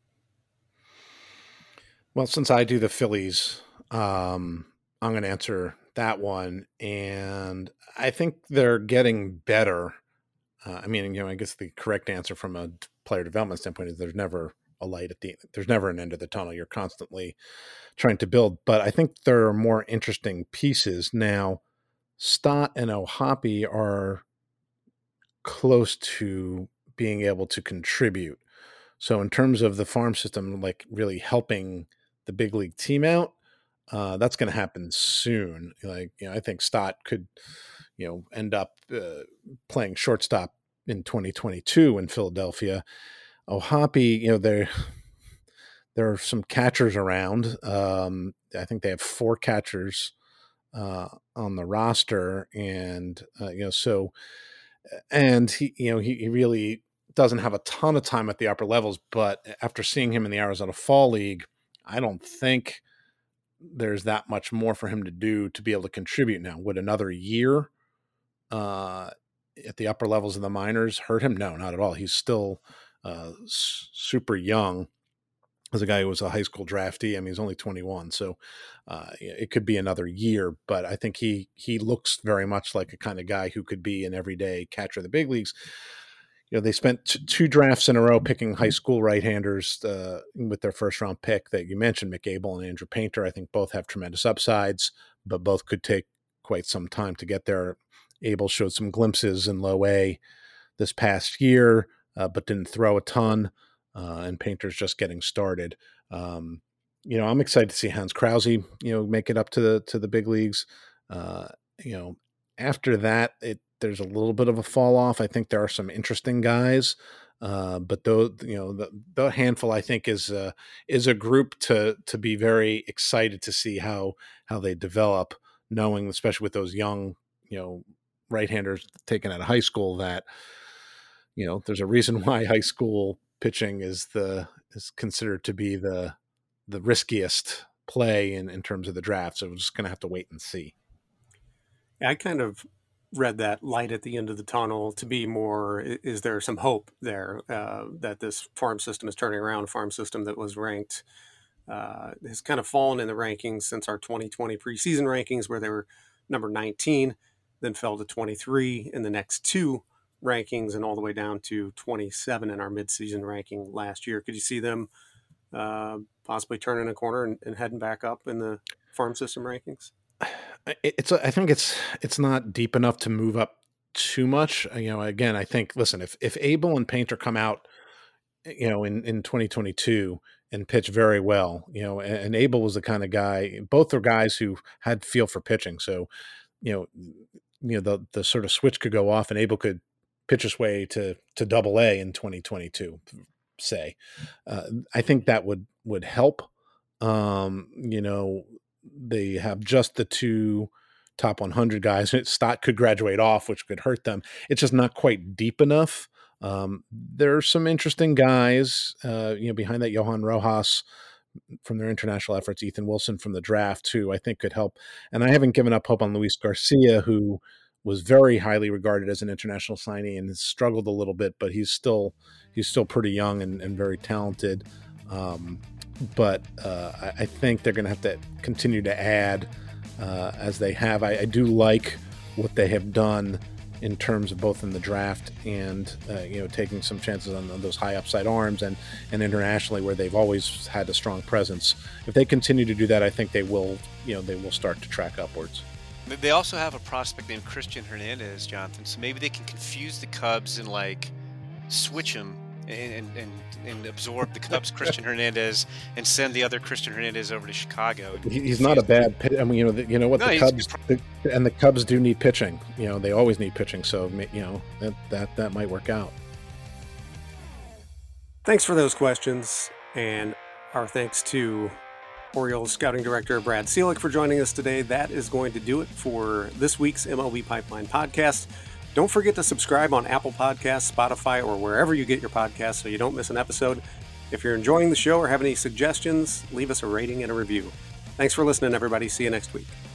Well, since I do the Phillies, I'm going to answer that one. And I think they're getting better. I guess the correct answer from a player development standpoint is there's never a light at the end. There's never an end of the tunnel. You're constantly trying to build. But I think there are more interesting pieces. Now, Stott and O'Hoppe are close to being able to contribute. So in terms of the farm system, like really helping the big league team out, that's going to happen soon. Like, I think Stott could, end up playing shortstop in 2022 in Philadelphia. O'Hoppe, there are some catchers around. I think they have 4 catchers on the roster, and and he really doesn't have a ton of time at the upper levels. But after seeing him in the Arizona Fall League, I don't think there's that much more for him to do to be able to contribute now. Would another year at the upper levels of the minors hurt him? No, not at all. He's still super young as a guy who was a high school draftee. I mean, he's only 21, so it could be another year, but I think he looks very much like a kind of guy who could be an everyday catcher of the big leagues. They spent 2 drafts in a row picking high school right-handers with their first-round pick that you mentioned, Mick Abel and Andrew Painter. I think both have tremendous upsides, but both could take quite some time to get there. Abel showed some glimpses in low A this past year, but didn't throw a ton, and Painter's just getting started. I'm excited to see Hans Krause, make it up to the big leagues. After that, there's a little bit of a fall off. I think there are some interesting guys, but the handful I think is a group to be very excited to see how they develop, knowing especially with those young right-handers taken out of high school that there's a reason why high school pitching is considered to be the riskiest play in terms of the draft. So we're just going to have to wait and see. I kind of read that light at the end of the tunnel to be more, is there some hope there that this farm system is turning around? A farm system that was ranked, has kind of fallen in the rankings since our 2020 preseason rankings, where they were number 19, then fell to 23 in the next 2 rankings, and all the way down to 27 in our midseason ranking last year. Could you see them possibly turning a corner and heading back up in the farm system rankings? I think it's not deep enough to move up too much. Again, I think, listen, if Abel and Painter come out, in 2022 and pitch very well, and Abel was the kind of guy, both are guys who had feel for pitching. So, the sort of switch could go off and Abel could pitch his way to Double A in 2022, say. I think that would help. They have just the 2 top 100 guys. Stott could graduate off, which could hurt them. It's just not quite deep enough. There are some interesting guys, behind that. Johan Rojas from their international efforts, Ethan Wilson from the draft, who I think could help. And I haven't given up hope on Luis Garcia, who was very highly regarded as an international signee and has struggled a little bit, but he's still pretty young and very talented. But I think they're going to have to continue to add as they have. I do like what they have done in terms of both in the draft and taking some chances on those high upside arms and internationally, where they've always had a strong presence. If they continue to do that, I think they will start to track upwards. They also have a prospect named Christian Hernandez, Jonathan. So maybe they can confuse the Cubs and switch him and absorb the Cubs Christian Hernandez and send the other Christian Hernandez over to Chicago. He's not a bad pitch. I mean, the Cubs do need pitching. They always need pitching. So that might work out. Thanks for those questions, and our thanks to Orioles scouting director Brad Ciolek for joining us today. That is going to do it for this week's MLB Pipeline podcast. Don't forget to subscribe on Apple Podcasts, Spotify, or wherever you get your podcasts so you don't miss an episode. If you're enjoying the show or have any suggestions, leave us a rating and a review. Thanks for listening, everybody. See you next week.